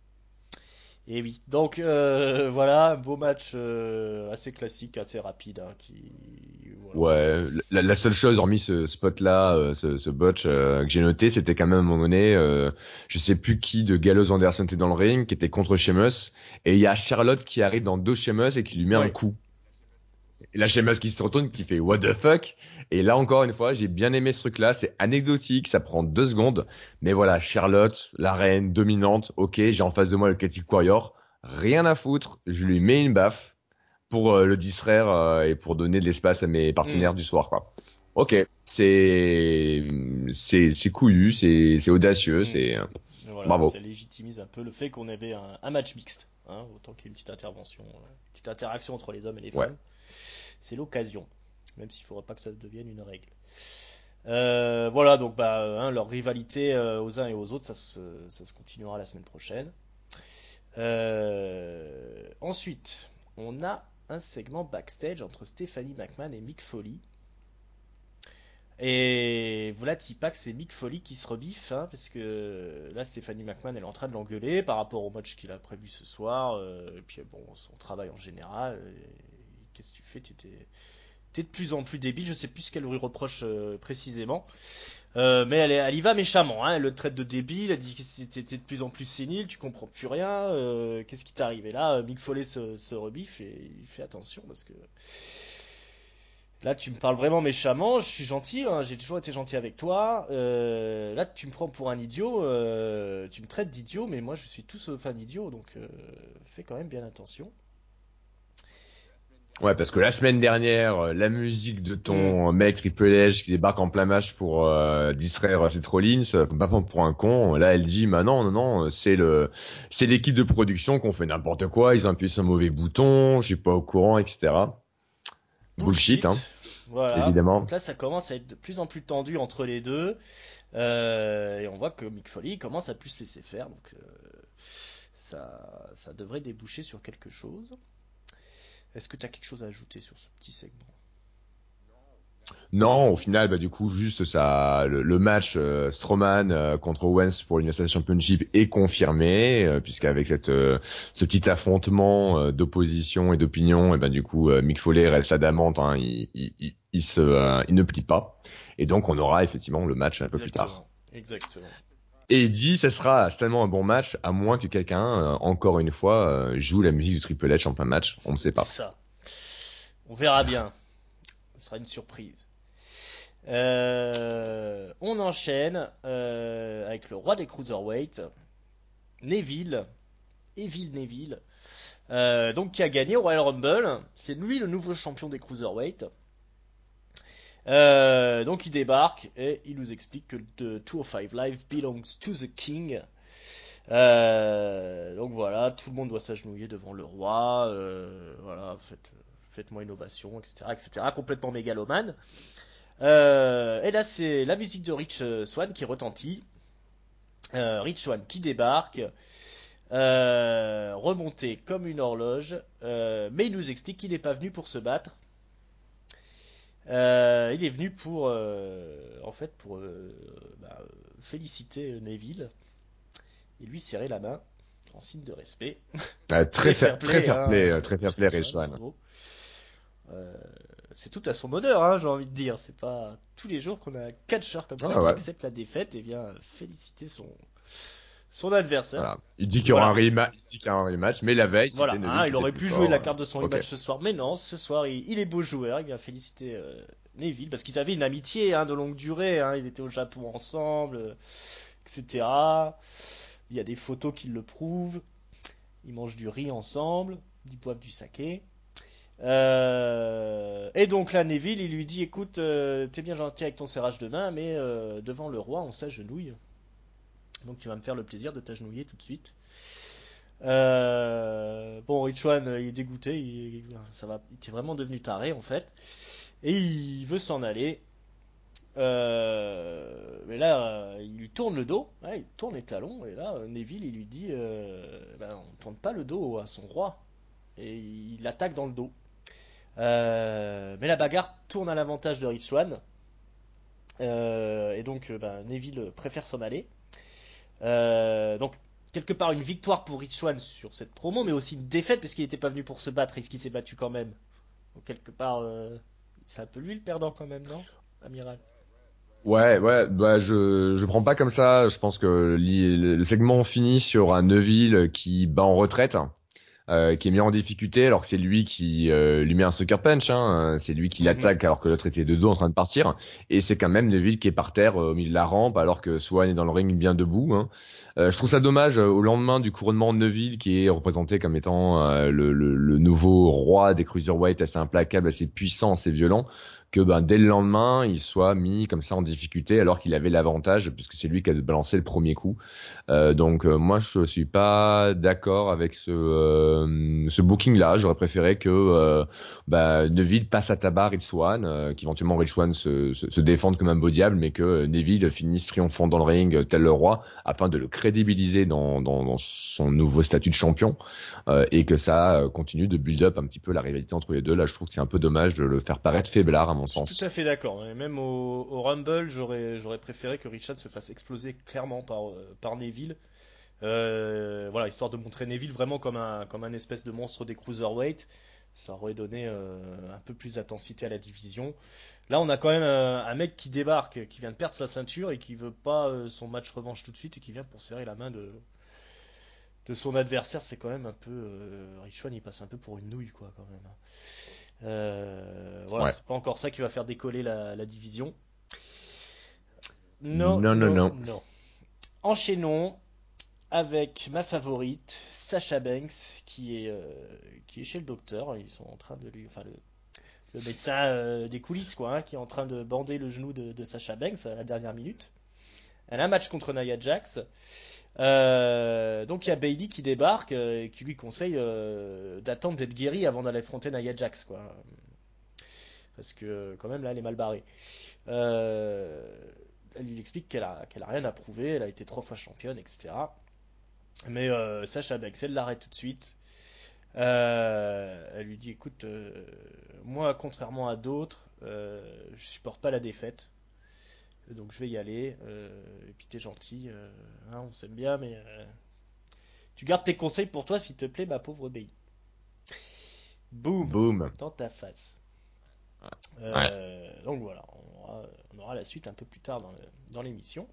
Et oui, donc euh, voilà, un beau match euh, assez classique, assez rapide, hein, qui voilà.
Ouais, la, la seule chose, hormis ce spot-là, euh, ce, ce botch euh, que j'ai noté, c'était quand même à un moment donné, euh, je sais plus qui de Gallows Anderson était dans le ring, qui était contre Sheamus, et il y a Charlotte qui arrive dans deux Sheamus et qui lui met un
Ouais.
coup. Et là, Sheamus qui se retourne, qui fait What the fuck? Et là, encore une fois, j'ai bien aimé ce truc-là, c'est anecdotique, ça prend deux secondes, mais voilà, Charlotte, la reine, dominante, ok, j'ai en face de moi le Celtic Warrior, rien à foutre, je lui mets une baffe, pour euh, le distraire euh, et pour donner de l'espace à mes
Hmm.
partenaires du soir, quoi. Ok, c'est c'est c'est couillu, c'est c'est audacieux,
Hmm.
c'est euh,
Voilà,
bravo.
ça légitimise un peu le fait qu'on avait un, un match mixte, hein, autant qu'il y ait une petite intervention, euh, une petite interaction entre les hommes et les
Ouais.
femmes. C'est l'occasion, même s'il ne faudra pas que ça devienne une règle. Euh, voilà, donc bah, hein, leur rivalité euh, aux uns et aux autres, ça se, ça se continuera la semaine prochaine. Euh, ensuite, on a un segment backstage entre Stephanie McMahon et Mick Foley. Et voilà, Tipac, c'est Mick Foley qui se rebiffe, hein, parce que là, Stephanie McMahon, elle est en train de l'engueuler par rapport au match qu'il a prévu ce soir, euh, et puis bon, son travail en général. Qu'est-ce que tu fais? Tu t'es, t'es de plus en plus débile, je sais plus ce qu'elle lui reproche euh, précisément. Euh, mais elle, est- elle y va méchamment, hein, elle le traite de débile, elle dit que c'était de plus en plus sénile, tu comprends plus rien, euh, qu'est-ce qui t'arrive? Et là, Mick Foley se, se rebiffe et il fait attention parce que là, tu me parles vraiment méchamment, je suis gentil, hein, j'ai toujours été gentil avec toi. Euh, là, tu me prends pour un idiot, euh, tu me traites d'idiot, mais moi je suis tout sauf un idiot, donc euh, fais quand même bien attention.
Ouais, parce que la semaine dernière, euh, la musique de
Hmm,
ton mec Triple H qui débarque en plein match pour euh, distraire euh, Seth Rollins, euh, faut pas prendre pour un con. Là, elle dit, bah non, non, non, c'est le, c'est l'équipe de production qu'on fait n'importe quoi. Ils ont appuyé sur un mauvais bouton, je suis pas au courant, et cetera. Bullshit, hein,
bullshit. Voilà.
évidemment.
Donc là, ça commence à être de plus en plus tendu entre les deux. Euh, et on voit que Mick Foley commence à plus se laisser faire. Donc euh, ça, ça devrait déboucher sur quelque chose. Est-ce que tu as quelque chose à ajouter sur ce petit segment?
Non, au final, bah du coup, juste ça, le, le match euh, Strowman euh, contre Owens pour l'Universal Championship est confirmé, euh, puisqu'avec cette euh, ce petit affrontement euh, d'opposition et d'opinion, et ben du coup, euh, Mick Foley reste adamant, hein, il, il, il, il se, euh, il ne plie pas, et donc on aura effectivement le match un peu plus tard.
Exactement. Exactement.
Et il dit, ça sera tellement un bon match, à moins que quelqu'un, euh, encore une fois, euh, joue la musique du Triple H en plein match, on ne sait pas.
Ça. On verra bien. Ce sera une surprise. Euh, on enchaîne euh, avec le roi des cruiserweight, Neville, Evil Neville, euh, donc qui a gagné au Royal Rumble. C'est lui le nouveau champion des cruiserweight. Euh, donc il débarque et il nous explique que the two oh five Live belongs to the King. Euh, donc voilà, tout le monde doit s'agenouiller devant le roi. Euh, voilà, faites, faites-moi une ovation, et cetera, et cetera. Complètement mégalomane. Euh, et là, c'est la musique de Rich Swann qui retentit. Euh, Rich Swann qui débarque, euh, remonté comme une horloge, euh, mais il nous explique qu'il n'est pas venu pour se battre. Euh, il est venu pour, euh, en fait, pour euh, bah, féliciter Neville et lui serrer la main en signe de respect.
Euh,
Très
très fair,
fair
très
play,
fair
hein,
play, euh,
euh,
très fair
chez
play,
Rich Swann,
Richwan.
bravo. Euh, c'est tout à son honneur, hein, j'ai envie de dire. C'est pas tous les jours qu'on a un catcheur comme
Ouais,
ça qui
ouais.
accepte la défaite et vient féliciter son, son adversaire.
Voilà. Il dit qu'il y aura un
Voilà.
rematch, il dit qu'il y a un rematch, mais la veille, c'était
Voilà,
Neville
hein,
qui
il
était
aurait
plus
pu jouer la
fort. euh,
carte de son
Ok.
rematch ce soir, mais non, ce soir il, il est beau joueur, il vient féliciter euh, Neville parce qu'ils avaient une amitié hein, de longue durée, hein, ils étaient au Japon ensemble, euh, et cetera. Il y a des photos qui le prouvent, ils mangent du riz ensemble, ils boivent du saké. Euh, et donc là, Neville, il lui dit, écoute, euh, t'es bien gentil avec ton serrage de main, mais euh, devant le roi, on s'agenouille. Donc tu vas me faire le plaisir de t'agenouiller tout de suite. Euh, bon, Richwan, euh, il est dégoûté, il, ça va, il était vraiment devenu taré en fait, et il veut s'en aller. Euh, mais là, euh, il lui tourne le dos, ouais, il tourne les talons, et là, euh, Neville, il lui dit, euh, ben, on ne tourne pas le dos à son roi, et il l'attaque dans le dos. Euh, mais la bagarre tourne à l'avantage de Richwan, euh, et donc euh, ben, Neville préfère s'en aller. Euh, donc, quelque part, une victoire pour Rich Swann sur cette promo, mais aussi une défaite parce qu'il n'était pas venu pour se battre et qu'il s'est battu quand même. Donc, quelque part, euh, c'est un peu lui le perdant quand même, non, Amiral?
Ouais, ouais, bah je je prends pas comme ça. Je pense que li- le, le segment finit sur un Neville qui bat en retraite, euh, qui est mis en difficulté alors que c'est lui qui euh, lui met un sucker punch, hein, euh, c'est lui qui
Mhm.
l'attaque alors que l'autre était de dos en train de partir, et c'est quand même Neville qui est par terre euh, au milieu de la rampe alors que Swan est dans le ring bien debout, hein. Euh, je trouve ça dommage euh, au lendemain du couronnement de Neville qui est représenté comme étant euh, le, le, le nouveau roi des cruiserweight, assez implacable, assez puissant, assez violent, que ben dès le lendemain il soit mis comme ça en difficulté alors qu'il avait l'avantage puisque c'est lui qui a balancé le premier coup. Euh, donc euh, moi je suis pas d'accord avec ce euh, ce booking là. J'aurais préféré que euh, bah, Neville passe à tabac Rich Swann, euh, qu'éventuellement Rich Swann se, se, se défende comme un beau diable, mais que Neville finisse triomphant dans le ring euh, tel le roi, afin de le crédibiliser dans, dans, dans son nouveau statut de champion, euh, et que ça euh, continue de build up un petit peu la rivalité entre les deux. Là je trouve que c'est un peu dommage de le faire paraître faiblard à mon
Je suis tout à
sens.
fait d'accord. Et même au, au Rumble, j'aurais, j'aurais préféré que Richard se fasse exploser clairement par, euh, par Neville. Euh, voilà, histoire de montrer Neville vraiment comme un, comme un espèce de monstre des cruiserweight. Ça aurait donné euh, un peu plus d'intensité à la division. Là, on a quand même un, un mec qui débarque, qui vient de perdre sa ceinture et qui veut pas euh, son match revanche tout de suite et qui vient pour serrer la main de, de son adversaire. C'est quand même un peu. Euh, Rich Swann, il passe un peu pour une nouille, quoi, quand même. Euh, voilà,
Ouais.
c'est pas encore ça qui va faire décoller la, la division. Non,
Non, non,
non,
non.
non. Enchaînons avec ma favorite, Sasha Banks, qui est, euh, qui est chez le docteur. Ils sont en train de lui. Enfin, le, le médecin euh, des coulisses, quoi, hein, qui est en train de bander le genou de, de Sasha Banks à la dernière minute. Elle a un match contre Nia Jax. Euh, donc il y a Bailey qui débarque euh, et qui lui conseille euh, d'attendre d'être guéri avant d'aller affronter Nia Jax, quoi. Parce que quand même là, elle est mal barrée. Euh, Elle lui explique qu'elle a, qu'elle a rien à prouver, elle a été trois fois championne, et cetera. Mais euh, Sacha Banks, elle l'arrête tout de suite. Euh, elle lui dit, écoute, euh, moi, contrairement à d'autres, euh, je supporte pas la défaite. Donc je vais y aller. Euh, et puis t'es gentil, euh, hein, on s'aime bien, mais euh, tu gardes tes conseils pour toi, s'il te plaît, ma pauvre Bailey. Boum,
Boom.
dans ta face.
Ouais.
Euh, donc voilà, on aura, on aura la suite un peu plus tard dans le- dans l'émission.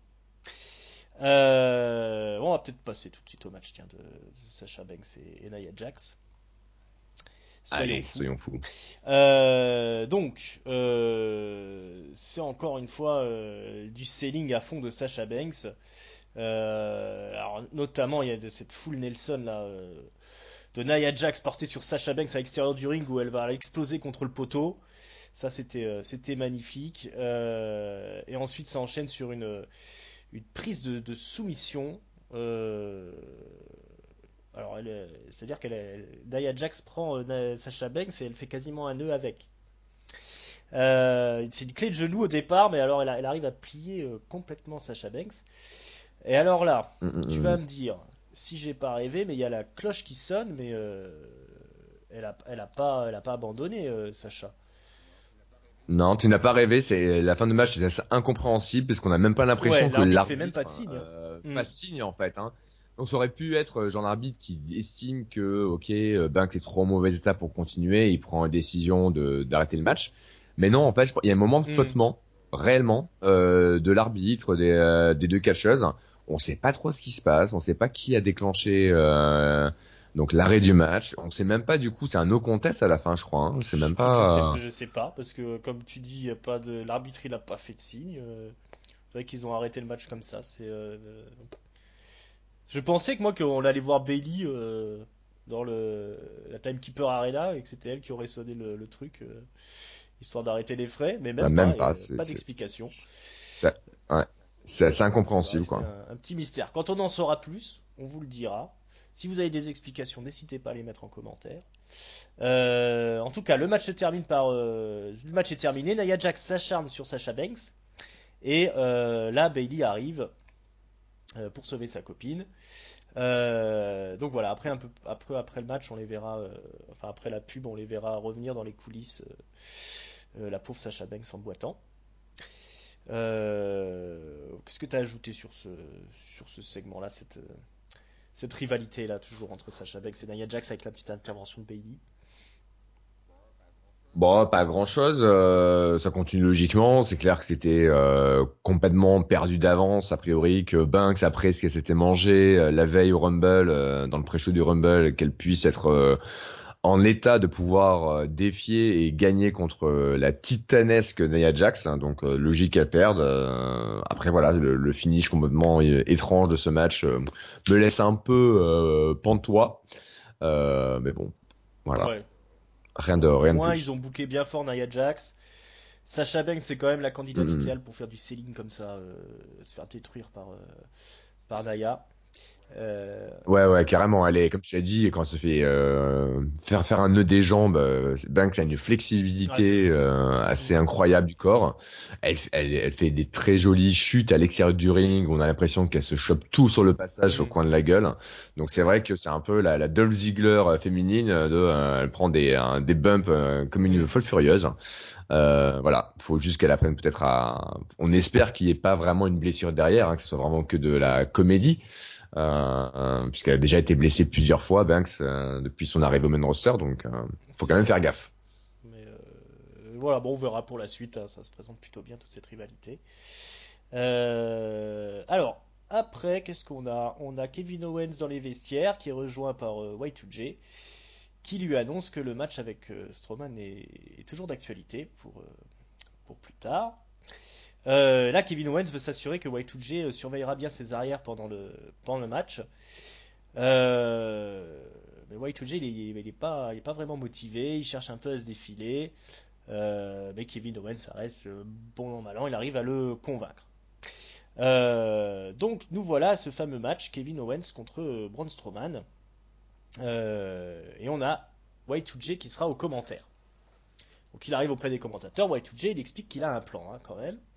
Euh, bon, on va peut-être passer tout de suite au match tiens, de, de Sasha Banks et, et Nia Jax. Soyons
Allez,
fous.
soyons fous.
Euh, donc, euh, c'est encore une fois euh, du selling à fond de Sasha Banks. Euh, alors, notamment, il y a de cette full Nelson là, euh, de Nia Jax portée sur Sasha Banks à l'extérieur du ring où elle va exploser contre le poteau. Ça, c'était euh, c'était magnifique. Euh, et ensuite, ça enchaîne sur une, une prise de, de soumission. Euh, alors, elle, euh, c'est-à-dire qu'elle, elle- Nia Jax prend euh, Sasha Banks et elle fait quasiment un nœud avec. Euh, c'est une clé de genou au départ, mais alors elle, a- elle arrive à plier euh, complètement Sasha Banks. Et alors là,
Mm, mm,
tu vas
mm.
me dire, si j'ai pas rêvé, mais il y a la cloche qui sonne, mais euh, elle a, elle a pas, elle a pas abandonné euh, Sacha.
Non, tu n'as pas rêvé, c'est la fin de match, c'est assez incompréhensible parce qu'on n'a même pas
Ouais,
l'impression que
l'arbitre fait même pas
l'arbitre
de signe, hein.
euh,
Hmm.
fasse signe en fait, hein. on aurait pu être euh, genre l'arbitre qui estime que ok euh, Banks est trop en mauvais état pour continuer, il prend une décision de d'arrêter le match. Mais non, en fait, je crois- il y a un moment de
Hmm.
flottement réellement euh, de l'arbitre des, euh, des deux catcheuses. On sait pas trop ce qui se passe, on sait pas qui a déclenché euh, donc l'arrêt du match. On sait même pas du coup, c'est un no contest à la fin, je crois. Hein. C'est même
Écoute, je sais,
pas.
je sais pas, parce que comme tu dis, y a pas de, l'arbitre il a pas fait de signe. euh, C'est vrai qu'ils ont arrêté le match comme ça. C'est, euh, euh, Je pensais que moi qu'on allait voir Bailey euh, dans le la Timekeeper Arena et que c'était elle qui aurait sonné le, le truc euh, histoire d'arrêter les frais, mais
Bah,
même pas,
même
et,
pas.
euh,
C'est
pas
c'est
d'explication.
c'est ouais. C'est assez
Donc ça va
incompréhensible
rester
quoi.
un, un petit mystère. Quand on en saura plus, on vous le dira. Si vous avez des explications, n'hésitez pas à les mettre en commentaire. Euh, en tout cas, le match se termine par euh, le match est terminé. Nia Jax s'acharne sur Sasha Banks et euh, là Bailey arrive euh, pour sauver sa copine. Euh, donc voilà, après un peu après, après le match, on les verra, euh, enfin après la pub, on les verra revenir dans les coulisses. Euh, euh, la pauvre Sasha Banks en boitant. Euh, Qu'est-ce que tu as ajouté sur ce sur ce segment-là, cette cette rivalité-là, toujours entre Sasha Banks et Nia Jax avec la petite intervention de Bailey.
Bon, pas grand-chose. Euh, ça continue logiquement. C'est clair que c'était euh, complètement perdu d'avance, a priori, que Banks, après ce qu'elle s'était mangé euh, la veille au Rumble, euh, dans le pré-show du Rumble, qu'elle puisse être euh, en état de pouvoir euh, défier et gagner contre euh, la titanesque Nia Jax. Hein, donc, euh, logique qu'elle perde. Euh, après, voilà, le, le finish complètement euh, étrange de ce match euh, me laisse un peu euh, pantois. Euh, mais bon, voilà.
Ouais.
Rien de,
Bon, au
rien de
moins ils
plus.
ont booké bien fort Nia Jax. Sasha Banks c'est quand même la candidate
Mm, mm.
idéale pour faire du selling comme ça, euh, se faire détruire par euh, par Nia. Euh,
Ouais, ouais, carrément. Elle est, comme tu l'as dit, quand elle se fait euh, faire faire un nœud des jambes, euh, Banks a une
ouais, c'est
flexibilité
beau.
euh,
Mm.
assez incroyable du corps. Elle, elle, elle fait des très jolies chutes à l'extérieur du ring. On a l'impression qu'elle se chope tout sur le passage, sur le
Mm.
coin de la gueule. Donc c'est vrai que c'est un peu la, la Dolph Ziggler euh, féminine. euh, De, euh, elle prend des, un- des bumps euh, comme une
Mm.
folle furieuse. Euh, voilà, faut juste qu'elle apprenne peut-être à. On espère qu'il n'y ait pas vraiment une blessure derrière, hein, que ce soit vraiment que de la comédie euh, euh, puisqu'elle a déjà été blessée plusieurs fois, Banks, euh, depuis son arrivée au main roster, donc euh, faut
C'est
quand même
ça.
faire gaffe.
Mais euh, voilà, bon, on verra pour la suite. Hein, ça se présente plutôt bien toute cette rivalité. Euh, alors, après, qu'est-ce qu'on a? On a Kevin Owens dans les vestiaires qui est rejoint par euh, Y deux J qui lui annonce que le match avec euh, Strowman est, est toujours d'actualité pour, euh, pour plus tard. Euh, là, Kevin Owens veut s'assurer que Y deux J euh, surveillera bien ses arrières pendant le, pendant le match. Euh, mais Y deux J, il est, il est pas, il est pas vraiment motivé, il cherche un peu à se défiler. Euh, mais Kevin Owens, ça reste euh, bon an mal an, il arrive à le convaincre. Euh, donc nous voilà à ce fameux match Kevin Owens contre euh, Braun Strowman. Euh, et on a Y deux J qui sera au commentaire. Donc il arrive auprès des commentateurs. Y deux J il explique qu'il a un plan hein, quand même.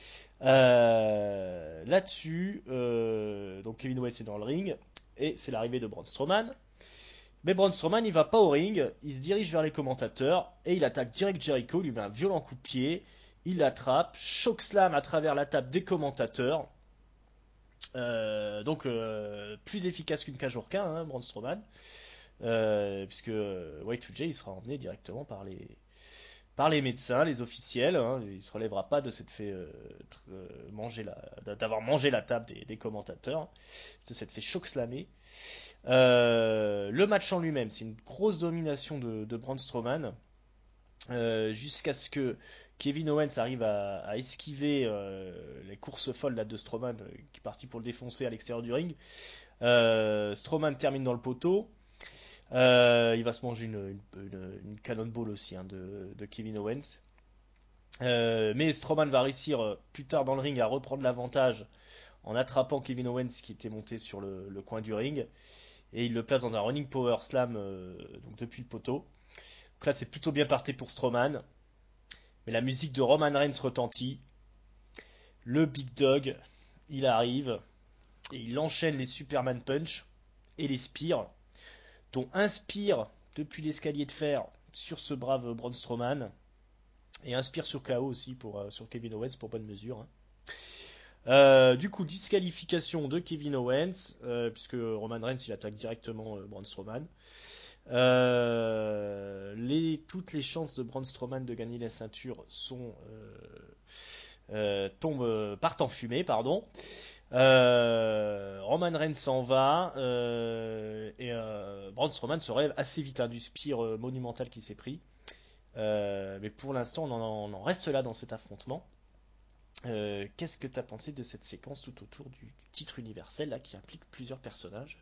Euh, Là-dessus, euh, donc Kevin Owens est dans le ring et c'est l'arrivée de Braun Strowman. Mais Braun Strowman il va pas au ring, il se dirige vers les commentateurs et il attaque direct Jericho, lui met un violent coup de pied, il l'attrape, chokeslam à travers la table des commentateurs. Euh, donc euh, plus efficace qu'une cage au requin, hein, Braun Strowman, euh, puisque euh, Y deux J il sera emmené directement par les par les médecins, les officiels. Hein, il se relèvera pas de s'être fait euh, euh, manger la, d'avoir mangé la table des, des commentateurs, de s'être fait choc slammer. Euh, le match en lui-même, c'est une grosse domination de, de Braun Strowman euh, jusqu'à ce que Kevin Owens arrive à, à esquiver euh, les courses folles là, de Strowman euh, qui est parti pour le défoncer à l'extérieur du ring. Euh, Strowman termine dans le poteau. Euh, il va se manger une, une, une, une cannonball aussi hein, de, de Kevin Owens. Euh, mais Strowman va réussir euh, plus tard dans le ring à reprendre l'avantage en attrapant Kevin Owens qui était monté sur le, le coin du ring et il le place dans un running power slam euh, donc depuis le poteau. Donc là c'est plutôt bien parti pour Strowman, mais la musique de Roman Reigns retentit. Le Big Dog, il arrive et il enchaîne les Superman Punch et les Spears, dont un Spear depuis l'escalier de fer sur ce brave Braun Strowman et un Spear sur K O aussi pour, euh, sur Kevin Owens pour bonne mesure. Hein. Euh, du coup, disqualification de Kevin Owens, euh, puisque Roman Reigns il attaque directement euh, Braun Strowman. Euh, les, toutes les chances de Braun Strowman de gagner la ceinture sont euh, euh, tombent, euh, partent en fumée, pardon. Euh, Roman Reigns s'en va euh, et euh, Braun Strowman se relève assez vite hein, du spire euh, monumental qui s'est pris. Euh, mais pour l'instant, on en, on en reste là dans cet affrontement. Euh, qu'est-ce que tu as pensé de cette séquence tout autour du, du titre universel là, qui implique plusieurs personnages?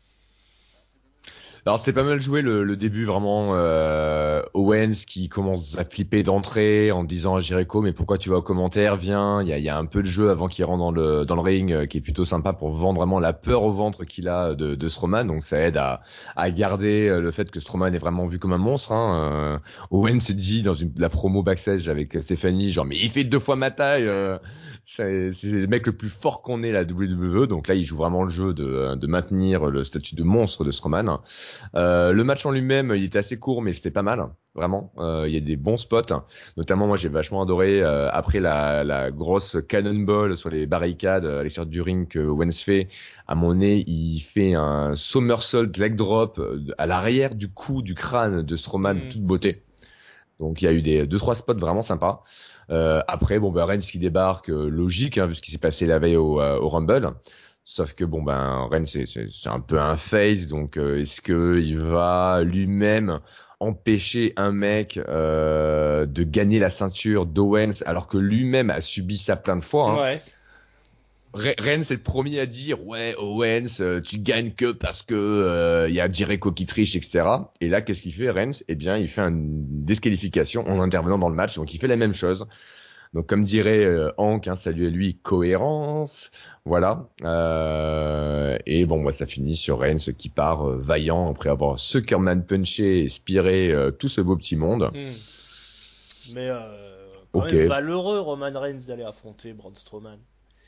Alors c'était pas mal joué le, le début vraiment euh, Owens qui commence à flipper d'entrée en disant à Jericho mais pourquoi tu vas aux commentaires, viens, il y a, il y a un peu de jeu avant qu'il rentre dans le dans le ring euh, qui est plutôt sympa pour vendre vraiment la peur au ventre qu'il a de, de Strowman, donc ça aide à, à garder euh, le fait que Strowman est vraiment vu comme un monstre hein. Euh, Owens se dit dans une, la promo backstage avec Stéphanie genre mais il fait deux fois ma taille euh, c'est, c'est le mec le plus fort qu'on ait la W W E, donc là il joue vraiment le jeu de, de maintenir le statut de monstre de Strowman. Euh, le match en lui-même, il était assez court, mais c'était pas mal, vraiment. Euh, il y a des bons spots, notamment moi j'ai vachement adoré euh, après la, la grosse cannonball sur les barricades à l'extérieur du ring que Wentz fait. À mon nez, il fait un somersault leg drop à l'arrière du cou, du crâne de Strowman de
Hmm.
toute beauté. Donc il y a eu des deux trois spots vraiment sympas. Euh, après bon ben Reigns qui débarque, euh, logique hein, vu ce qui s'est passé la veille au, euh, au Rumble. Sauf que bon ben Reigns c'est c'est, c'est un peu un face, donc euh, est-ce que il va lui-même empêcher un mec euh, de gagner la ceinture d'Owens alors que lui-même a subi ça plein de fois hein.
Ouais.
Re- Reigns est le premier à dire ouais Owens euh, tu gagnes que parce que euh, y a Jericho qui triche etc. Et là qu'est-ce qu'il fait Reigns? Eh bien il fait une disqualification en intervenant dans le match, donc il fait la même chose. Donc comme dirait euh, Hank, hein, salut à lui, cohérence, voilà. Euh, et bon, moi ça finit sur Reigns qui part euh, vaillant après avoir Suckerman punché et spiré euh, tout ce beau petit monde.
Hmm. Mais euh, quand
Ok.
même valeureux Roman Reigns d'aller affronter Braun Strowman.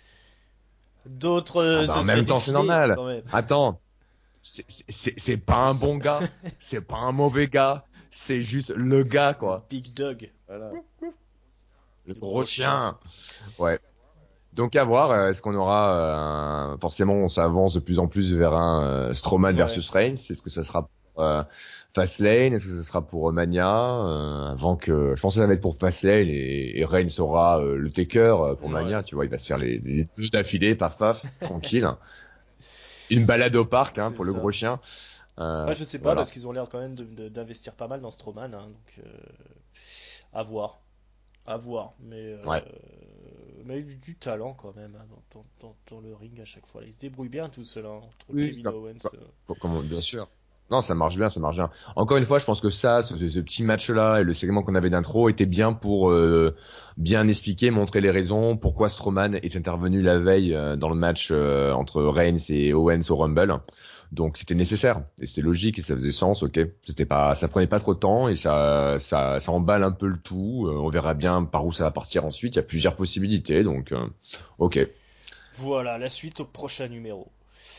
D'autres
Ah
euh,
bah
se
en
seraient
même temps c'est
défilés
normal.
quand même.
Attends, c'est c'est c'est pas un bon gars, c'est pas un mauvais gars, c'est juste le gars
Le
quoi.
Big Dog,
Voilà. Le
le
gros
gros chien.
chien. Ouais. Donc à voir, euh, est-ce qu'on aura euh, forcément on s'avance de plus en plus vers un euh, Strowman
Ouais.
versus Reigns. Est-ce que ça sera pour euh, Fastlane? Est-ce que ça sera pour euh, Mania? Euh, avant que je pense que ça va être pour Fastlane et, et Reigns aura euh, le Taker euh, pour
Ouais.
Mania. Tu vois, il va se faire les, les deux d'affilée, paf paf, tranquille. Une balade au parc hein,
C'est
pour le
ça.
gros chien. Euh,
Enfin, je sais pas parce
voilà.
qu'ils ont l'air quand même de- de- d'investir pas mal dans Strowman, hein, donc euh, à voir, à voir. Mais euh,
Ouais.
mais du, du talent quand même hein, dans, dans- dans- dans le ring à chaque fois. Ils se débrouillent bien tout cela entre
Oui,
Kevin
comme,
Owens. euh.
comme- comme- bien sûr. Non, ça marche bien, ça marche bien. Encore une fois, je pense que ça, ce, ce- ce petit match-là et le segment qu'on avait d'intro était bien pour euh, bien expliquer, montrer les raisons, pourquoi Strowman est intervenu la veille euh, dans le match euh, entre Reigns et Owens au Rumble. Donc c'était nécessaire et c'était logique et ça faisait sens, ok. C'était pas, ça prenait pas trop de temps et ça, ça, ça emballe un peu le tout. Euh, on verra bien par où ça va partir ensuite. Il y a plusieurs possibilités, donc euh, ok.
Voilà, la suite au prochain numéro.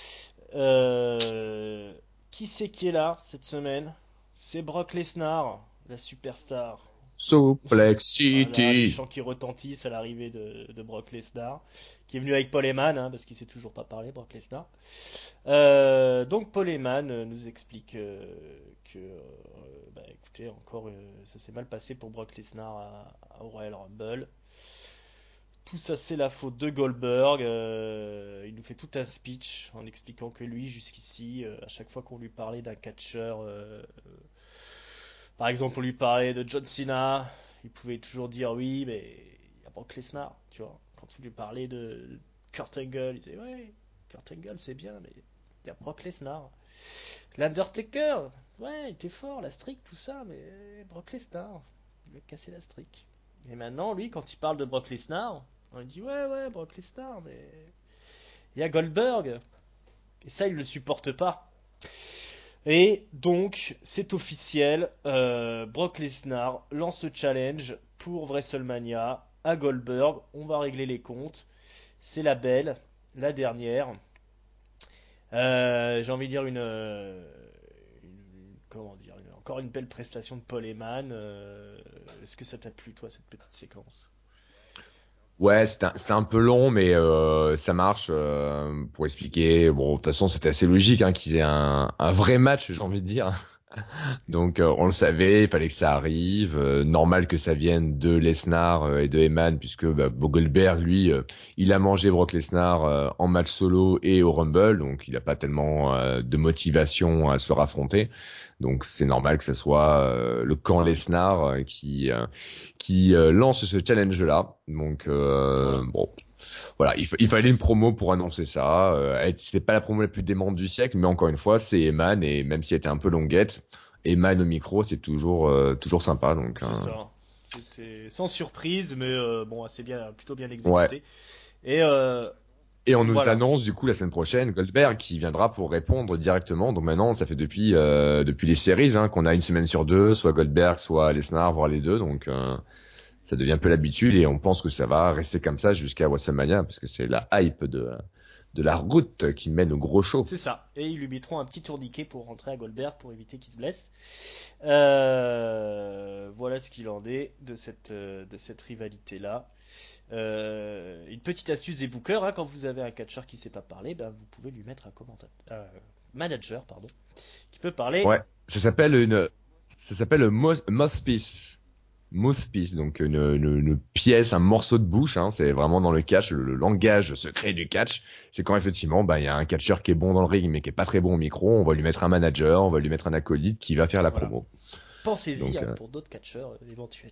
Euh, qui c'est qui est là cette semaine? C'est Brock Lesnar, la superstar.
Suplex
Voilà, les
City.
chants qui retentissent à l'arrivée de, de Brock Lesnar, qui est venu avec Paul Heyman, hein, parce qu'il sait toujours pas parler, Brock Lesnar. Euh, donc Paul Heyman euh, nous explique euh, que, euh, bah, écoutez, encore, euh, ça s'est mal passé pour Brock Lesnar à, à Royal Rumble. Tout ça, c'est la faute de Goldberg. Euh, il nous fait tout un speech en expliquant que lui, jusqu'ici, euh, à chaque fois qu'on lui parlait d'un catcheur, euh, par exemple, on lui parlait de John Cena, il pouvait toujours dire oui, mais il y a Brock Lesnar, tu vois. Quand on lui parlait de Kurt Angle, il disait ouais, Kurt Angle c'est bien, mais il y a Brock Lesnar. L'Undertaker, ouais, il était fort, la streak, tout ça, mais Brock Lesnar, il a cassé la streak. Et maintenant, lui, quand il parle de Brock Lesnar, on lui dit ouais, ouais, Brock Lesnar, mais il y a Goldberg. Et ça, il le supporte pas. Et donc, c'est officiel, euh, Brock Lesnar lance le challenge pour WrestleMania à Goldberg. On va régler les comptes. C'est la belle, la dernière. Euh, j'ai envie de dire une, euh, une- comment dire, une- encore une belle prestation de Paul Heyman. Euh, est-ce que ça t'a plu, toi, cette petite séquence?
Ouais, c'était un, c'était un peu long, mais euh, ça marche euh, pour expliquer. Bon, de toute façon, c'était assez logique hein, qu'ils aient un, un vrai match, j'ai envie de dire. Donc, euh, on le savait, il fallait que ça arrive. Euh, normal que ça vienne de Lesnar euh, et de Heyman, puisque bah, Goldberg, lui, euh, il a mangé Brock Lesnar euh, en match solo et au Rumble, donc il n'a pas tellement euh, de motivation à se raffronter. Donc, c'est normal que ce soit euh, le camp Lesnar euh, qui euh, qui euh, lance ce challenge-là. Donc, euh,
Voilà.
bon, voilà, il, fa- il fallait une promo pour annoncer ça. Euh, elle- c'était pas la promo la plus démente du siècle, mais encore une fois, c'est Eman et même si elle était un peu longuette, Eman au micro, c'est toujours euh, toujours sympa. Donc
C'est
euh,
ça. C'était sans surprise, mais euh, bon, assez bien, plutôt bien
ouais.
exécuté. Et euh,
Et on nous
voilà.
annonce du coup la semaine prochaine Goldberg qui viendra pour répondre directement. Donc maintenant, ça fait depuis euh, depuis les séries hein, qu'on a une semaine sur deux, soit Goldberg, soit Lesnar, voire les deux. Donc euh, ça devient un peu l'habitude et on pense que ça va rester comme ça jusqu'à WrestleMania parce que c'est la hype de de la route qui mène au gros show.
C'est ça. Et ils lui mettront un petit tourniquet pour rentrer à Goldberg pour éviter qu'il se blesse. Euh, voilà ce qu'il en est de cette, euh, de cette rivalité-là. Euh, une petite astuce des bookers, hein, quand vous avez un catcheur qui ne sait pas parler, ben, vous pouvez lui mettre un commentateur, euh, manager, pardon, qui peut parler.
Ouais, ça s'appelle une, ça s'appelle un mouth- mouthpiece. Mouthpiece, donc une, une, une pièce, un morceau de bouche, hein, c'est vraiment dans le catch, le, le langage secret du catch. C'est quand effectivement, bah, il y a un catcheur qui est bon dans le ring, mais qui est pas très bon au micro, on va lui mettre un manager, on va lui mettre un acolyte qui va faire la
Voilà.
promo.
Pensez-y
Donc,
hein,
euh,
pour d'autres catcheurs euh, éventuels.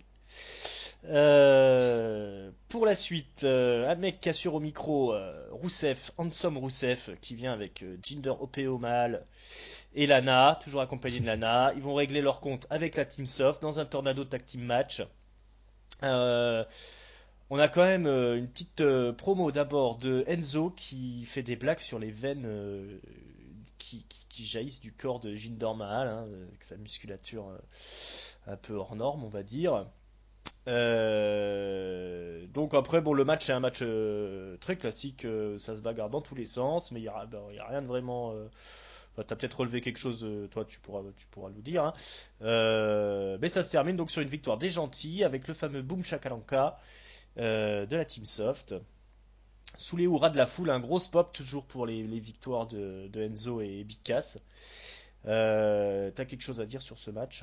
Euh, pour la suite, euh, un mec qui assure au micro, euh, Rousseff, Handsome Rousseff, qui vient avec euh, Jinder Opeomal et Lana, toujours accompagné de Lana. Ils vont régler leur compte avec la Team Soft dans un Tornado Tag Team Match. Euh, on a quand même euh, une petite euh, promo d'abord de Enzo qui fait des blagues sur les veines euh, qui, qui- qui jaillissent du corps de Jinder Mahal, hein, avec sa musculature euh, un peu hors norme, on va dire. Euh, donc après, bon, le match est un match euh, très classique, euh, ça se bagarre dans tous les sens, mais il n'y a, ben, il y a rien de vraiment. Euh, enfin, t'as peut-être relevé quelque chose, euh, toi, tu pourras, tu pourras nous dire, hein. Euh, mais ça se termine donc sur une victoire des gentils avec le fameux Boom Shakalaka euh, de la Team Soft. Sous les hurrahs de la foule, un gros pop toujours pour les, les victoires de, de Enzo et Big Cass. Euh, t'as quelque chose à dire sur ce match?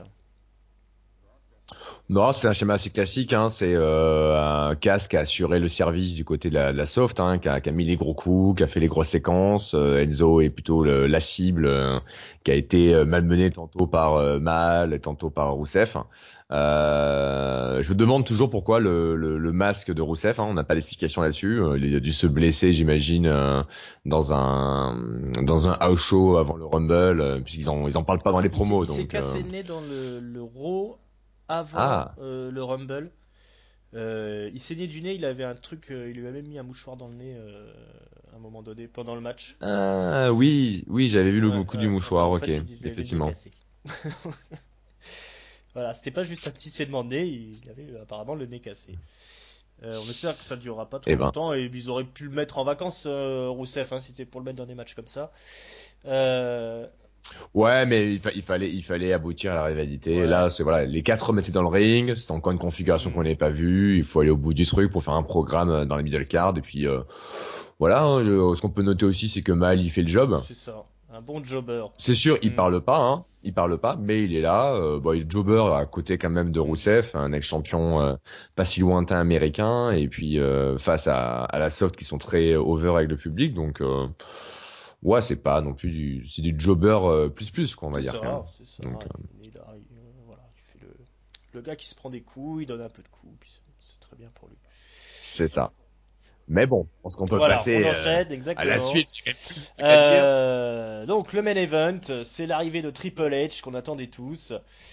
non, c'est un schéma assez classique. Hein. C'est euh, un casque qui a assuré le service du côté de la, de la soft, hein, qui, a, qui a mis les gros coups, qui a fait les grosses séquences. Euh, Enzo est plutôt le- la cible, euh, qui a été euh, malmené tantôt par euh, Mal, tantôt par Rousseff. Euh, je me demande toujours pourquoi le, le, le masque de Rousseff. Hein, on n'a pas d'explication là-dessus. Euh, il a dû se blesser, j'imagine, euh, dans un dans un house show avant le Rumble, euh, puisqu'ils en ils en parlent pas dans les
Il s'est,
promos.
il s'est
Donc euh,
cassé le nez dans le, le Raw avant
ah.
euh, le Rumble. Euh, il saignait du nez, il avait un truc, euh, il lui a même mis un mouchoir dans le nez euh, à un moment donné pendant le match.
Ah oui, oui, j'avais vu
Ouais,
le coup du
ouais, ouais,
mouchoir,
en
ok,
fait, il, il avait le nez
effectivement.
cassé. Voilà, c'était pas juste un petit saignement de nez, il avait euh, apparemment le nez cassé. Euh, on espère que ça ne durera pas trop
Eh ben,
longtemps et ils auraient pu le mettre en vacances, euh, Rousseff, hein, si c'était pour le mettre dans des matchs comme ça. Euh,
ouais, mais il, fa- il fallait, il fallait aboutir à la rivalité.
ouais.
Là, c'est voilà, les quatre hommes étaient dans le ring. C'est encore une configuration qu'on
Hmm,
n'avait pas vue. Il faut aller au bout du truc pour faire un programme euh, dans la middle card. Et puis euh, voilà, hein, je- ce qu'on peut noter aussi, c'est que Mal il fait le job.
c'est ça, un bon jobber.
C'est sûr, il
Hmm,
parle pas, hein. Il parle pas, mais il est là. Euh, bon, il est jobber à côté quand même de
hmm.
Rousseff, un ex-champion euh, pas si lointain américain, et puis euh, face à, à la soft qui sont très over avec le public, donc euh, ouais, c'est pas non plus du, c'est du jobber euh, plus plus quoi, on va
C'est
dire quand même.
ça, c'est ça.
Donc euh,
Il est là, il, euh, voilà, il fait le, le gars qui se prend des coups, il donne un peu de coups, puis c'est c'est très bien pour lui.
c'est ça. Mais bon, je pense qu'on peut
Voilà, on
passer euh,
enchaîne,
à la
exactement.
suite. Il y a quand même plus de trucs à dire.
Euh, donc le main event, c'est l'arrivée de Triple H qu'on attendait tous.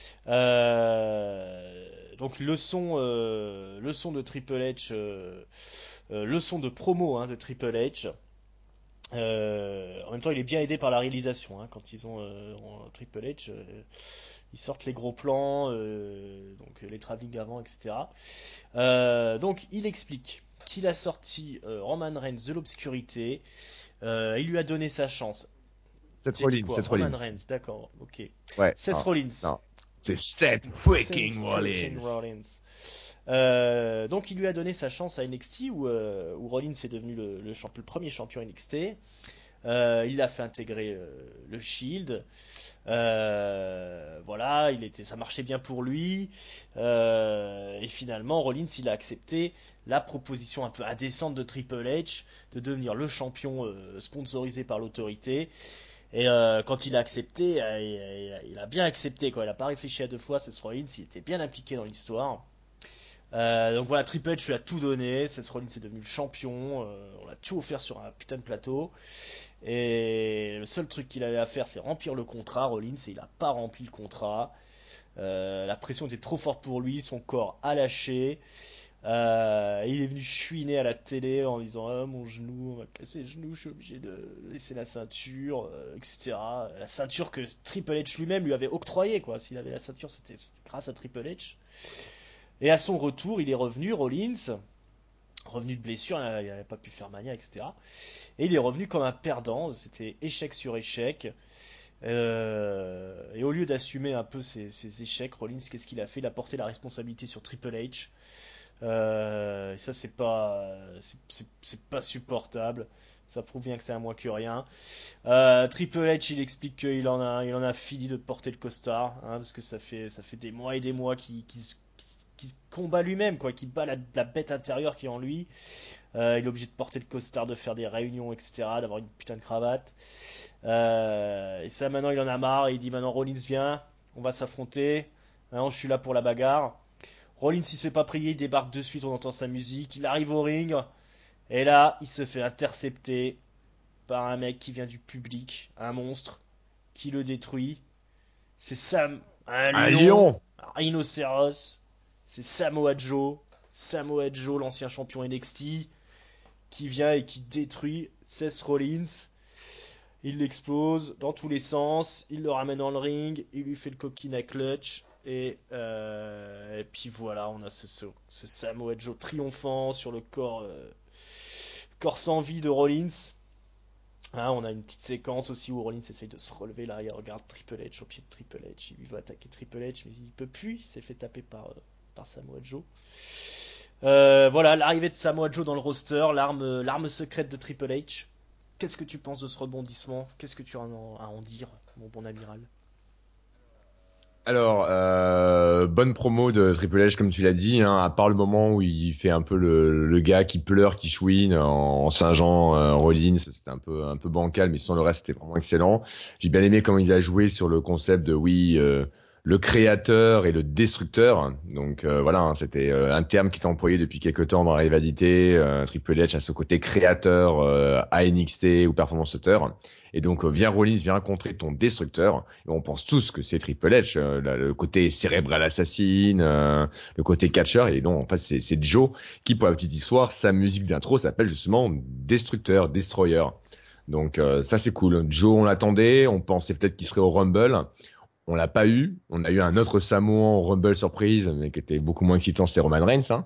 Euh, donc le son, euh, le son de Triple H, euh, euh, le son de promo hein, de Triple H. Euh, en même temps, il est bien aidé par la réalisation. Hein, quand ils ont euh, en Triple H, euh, ils sortent les gros plans, euh, donc les travelling avant, et cetera. Euh, donc il explique qu'il a sorti euh, Roman Reigns de l'obscurité. Euh, il lui a donné sa chance.
Seth
J'ai dit
Rollins,
quoi?
Seth
Roman
Rollins.
Reigns, d'accord, ok.
Ouais,
Seth
non,
Rollins.
non. C'est Seth
Seth
freaking
freaking
Rollins.
Rollins. Euh, donc il lui a donné sa chance à N X T où, euh, où Rollins est devenu le, le, champ- le premier champion N X T. Euh, il a fait intégrer euh, le Shield. Euh, voilà, il était, ça marchait bien pour lui. Euh, et finalement, Rollins, il a accepté la proposition un peu indécente de Triple H de devenir le champion euh, sponsorisé par l'autorité. Et euh, quand il a accepté, euh, il, il- il a bien accepté quoi. Il a pas réfléchi à deux fois. Seth Rollins, il était bien impliqué dans l'histoire. Euh, donc voilà, Triple H lui a tout donné. Seth Rollins est devenu le champion. Euh, on a tout offert sur un putain de plateau. Et le seul truc qu'il avait à faire, c'est remplir le contrat. Rollins, et il a pas rempli le contrat. Euh, la pression était trop forte pour lui. Son corps a lâché. Euh, il est venu chouiner à la télé en disant ah, mon genou, on m'a cassé le genou, je suis obligé de laisser la ceinture, euh, et cetera. La ceinture que Triple H lui-même lui avait octroyée, quoi. S'il avait la ceinture, c'était grâce à Triple H. Et à son retour, il est revenu, Rollins, revenu de blessure, il n'avait pas pu faire mania, et cetera. Et il est revenu comme un perdant, c'était échec sur échec. Euh, et au lieu d'assumer un peu ses, ses échecs, Rollins, qu'est-ce qu'il a fait? Il a porté la responsabilité sur Triple H. Euh, et ça, c'est pas, c'est, c'est- c'est pas supportable. Ça prouve bien que c'est à moins que rien. Euh, Triple H, il explique qu'il en a, il en a fini de porter le costard, hein, parce que ça fait, ça fait des mois et des mois qu'il, qu'il se- qu'il se combat lui-même, quoi, qu'il bat la, la bête intérieure qui est en lui. Euh, il est obligé de porter le costard, de faire des réunions, et cetera, d'avoir une putain de cravate. Euh, et ça, maintenant, il en a marre. Et il dit maintenant, Rollins vient, on va s'affronter. Maintenant, je suis là pour la bagarre. Rollins, il se fait pas prier, il débarque de suite, on entend sa musique, il arrive au ring, et là, il se fait intercepter par un mec qui vient du public, un monstre, qui le détruit. C'est Sam, un
Un
lion,
lion.
un rhinocéros. C'est Samoa Joe, Samoa Joe, l'ancien champion N X T, qui vient et qui détruit Seth Rollins. Il l'explose dans tous les sens, il le ramène dans le ring, il lui fait le coquina clutch. Et, euh, et puis voilà, on a ce, ce, ce Samoa Joe triomphant sur le corps, euh, corps sans vie de Rollins. Hein, on a une petite séquence aussi où Rollins essaye de se relever. Là, il regarde Triple H au pied de Triple H. Il lui veut attaquer Triple H, mais il peut plus. Il s'est fait taper par, euh, par Samoa Joe. Euh, voilà, l'arrivée de Samoa Joe dans le roster, l'arme, l'arme secrète de Triple H. Qu'est-ce que tu penses de ce rebondissement? Qu'est-ce que tu as à en dire, mon bon amiral?
Alors, euh, bonne promo de Triple H comme tu l'as dit, hein, à part le moment où il fait un peu le, le gars qui pleure, qui chouine en, en Saint-Jean, euh, Rollins, c'était un peu un peu bancal, mais sans le reste, c'était vraiment excellent. J'ai bien aimé comment il a joué sur le concept de oui, euh, le créateur et le destructeur. Donc euh, voilà, hein, c'était euh, un terme qui était employé depuis quelque temps dans la rivalité. Euh, Triple H a ce côté créateur euh, à N X T ou Performance Center. Et donc, euh, viens Rollins, viens rencontrer ton destructeur. Et on pense tous que c'est Triple H, euh, là, le côté cérébral assassin, euh, le côté catcher. Et non, en fait, c'est, c'est Joe qui, pour la petite histoire, sa musique d'intro s'appelle justement Destructeur, Destroyer. Donc euh, ça, c'est cool. Joe, on l'attendait. On pensait peut-être qu'il serait au Rumble. On l'a pas eu. On a eu un autre Samoan au Rumble surprise, mais qui était beaucoup moins excitant, c'était Roman Reigns. Hein.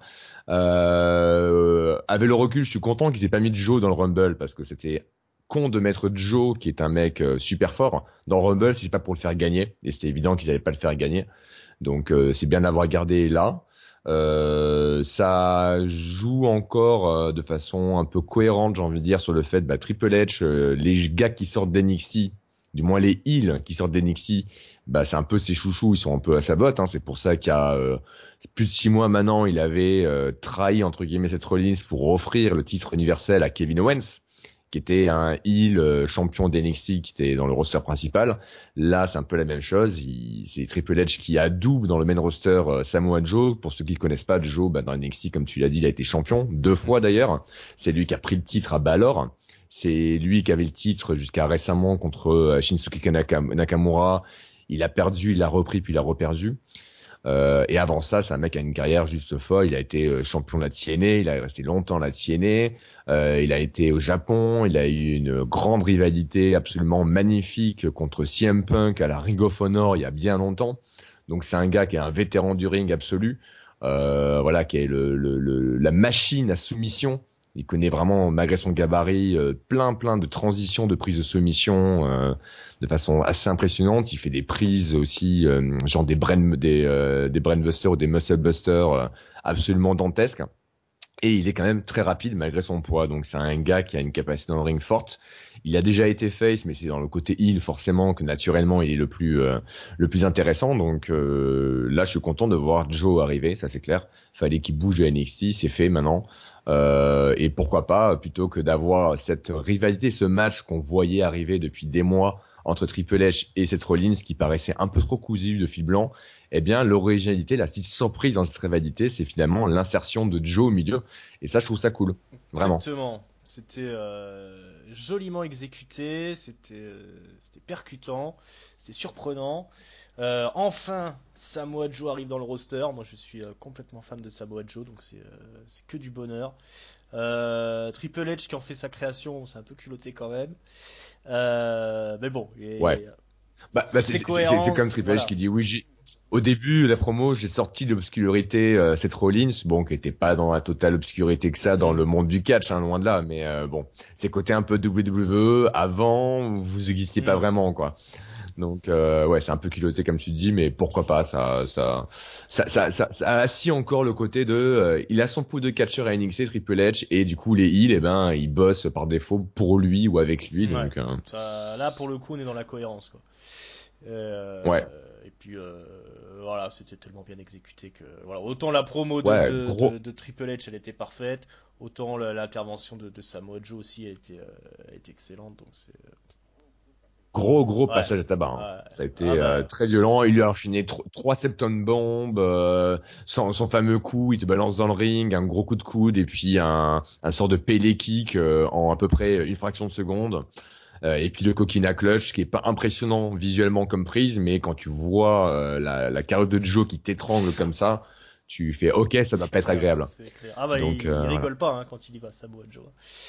Euh, avec le recul, je suis content qu'ils aient pas mis Joe dans le Rumble parce que c'était con de mettre Joe, qui est un mec euh, super fort, dans le Rumble si c'est pas pour le faire gagner. Et c'était évident qu'ils allaient pas le faire gagner. Donc euh, c'est bien d'avoir gardé là. Euh, ça joue encore euh, de façon un peu cohérente, j'ai envie de dire, sur le fait, bah, Triple H, euh, les gars qui sortent d'N X T, du moins les heels qui sortent d'N X T, bah, c'est un peu ses chouchous, ils sont un peu à sa botte. Hein. C'est pour ça qu'il y a euh, plus de six mois maintenant, il avait euh, trahi entre guillemets Seth Rollins pour offrir le titre universel à Kevin Owens, qui était un heel euh, champion d'N X T, qui était dans le roster principal. Là, c'est un peu la même chose. Il, c'est Triple H qui adoube dans le main roster euh, Samoa Joe. Pour ceux qui ne connaissent pas, Joe, bah, dans N X T, comme tu l'as dit, il a été champion deux fois d'ailleurs. C'est lui qui a pris le titre à Balor. C'est lui qui avait le titre jusqu'à récemment contre euh, Shinsuke Nakamura. Il a perdu, il a repris, puis il a reperdu. Euh, et avant ça, c'est un mec qui a une carrière juste folle. Il a été euh, champion de la T N A, il a resté longtemps à la T N A. Euh, il a été au Japon, il a eu une grande rivalité absolument magnifique contre C M Punk à la Ring of Honor il y a bien longtemps. Donc c'est un gars qui est un vétéran du ring absolu, euh, voilà, qui est le, le, le, la machine à soumission Il connaît vraiment, malgré son gabarit, euh, plein plein de transitions, de prises de soumission euh, de façon assez impressionnante. Il fait des prises aussi, euh, genre des brain, des, euh, des brainbusters ou des muscle busters euh, absolument dantesques. Et il est quand même très rapide malgré son poids. Donc c'est un gars qui a une capacité dans le ring forte. Il a déjà été face, mais c'est dans le côté heel forcément que naturellement il est le plus euh, le plus intéressant. Donc euh, là, je suis content de voir Joe arriver, ça c'est clair. Fallait qu'il bouge de N X T, c'est fait maintenant. Euh, et pourquoi pas, plutôt que d'avoir cette rivalité, ce match qu'on voyait arriver depuis des mois entre Triple H et Seth Rollins, qui paraissait un peu trop cousu de fil blanc, eh bien l'originalité, la petite surprise dans cette rivalité, c'est finalement l'insertion de Joe au milieu. Et ça, je trouve ça cool. Vraiment.
Exactement. C'était euh, joliment exécuté, c'était euh, c'était percutant, c'était surprenant. Euh, enfin, Samoa Joe arrive dans le roster. Moi, je suis euh, complètement fan de Samoa Joe, donc c'est euh, c'est que du bonheur. Euh, Triple H qui en fait sa création, c'est un peu culotté quand même. Euh, mais bon,
Ouais.
et-
Bah, bah c'est,
c'est
c'est, c'est, c'est
cohérent,
comme Triple H qui
voilà.
dit oui, j'ai... Au début de la promo, j'ai sorti de l'obscurité euh, Seth Rollins, bon, qui était pas dans la totale obscurité que ça dans
Mm.
le monde du catch, hein, loin de là, mais euh, bon, c'est côté un peu W W E, avant, vous existiez pas
Mm.
vraiment, quoi. Donc euh, ouais, c'est un peu culotté comme tu dis, mais pourquoi pas, ça ça ça ça, ça, ça a assis encore le côté de euh, il a son pouls de catcheur à N X T Triple H et du coup les heels eh ben ils bossent par défaut pour lui ou avec lui
Ouais.
donc euh,
Ça, là, pour le coup, on est dans la cohérence, quoi.
ouais.
Euh, et puis euh, voilà, c'était tellement bien exécuté que voilà. Autant la promo de,
Ouais,
de, de,
gros
de Triple H, elle était parfaite, autant la- l'intervention de, de Samoa Joe aussi a été, euh, a été excellente. Donc c'est
gros gros
ouais,
passage à tabac, hein.
ouais.
Ça a
Ah
été euh,
bah
très violent, il lui a enchaîné tro- trois septon bombes, euh, son, son fameux coup, il te balance dans le ring, un gros coup de coude et puis un, un sort de pele kick euh, en à peu près une fraction de seconde. Euh, et puis le Coquina Clutch qui est pas impressionnant visuellement comme prise, mais quand tu vois euh, la, la carotte de Joe qui t'étrangle comme ça, tu fais ok, ça va
c'est
pas être
clair,
agréable.
c'est clair. Ah bah
Donc
il, il
euh, voilà.
rigole pas hein, quand il y va, Samoa Joe.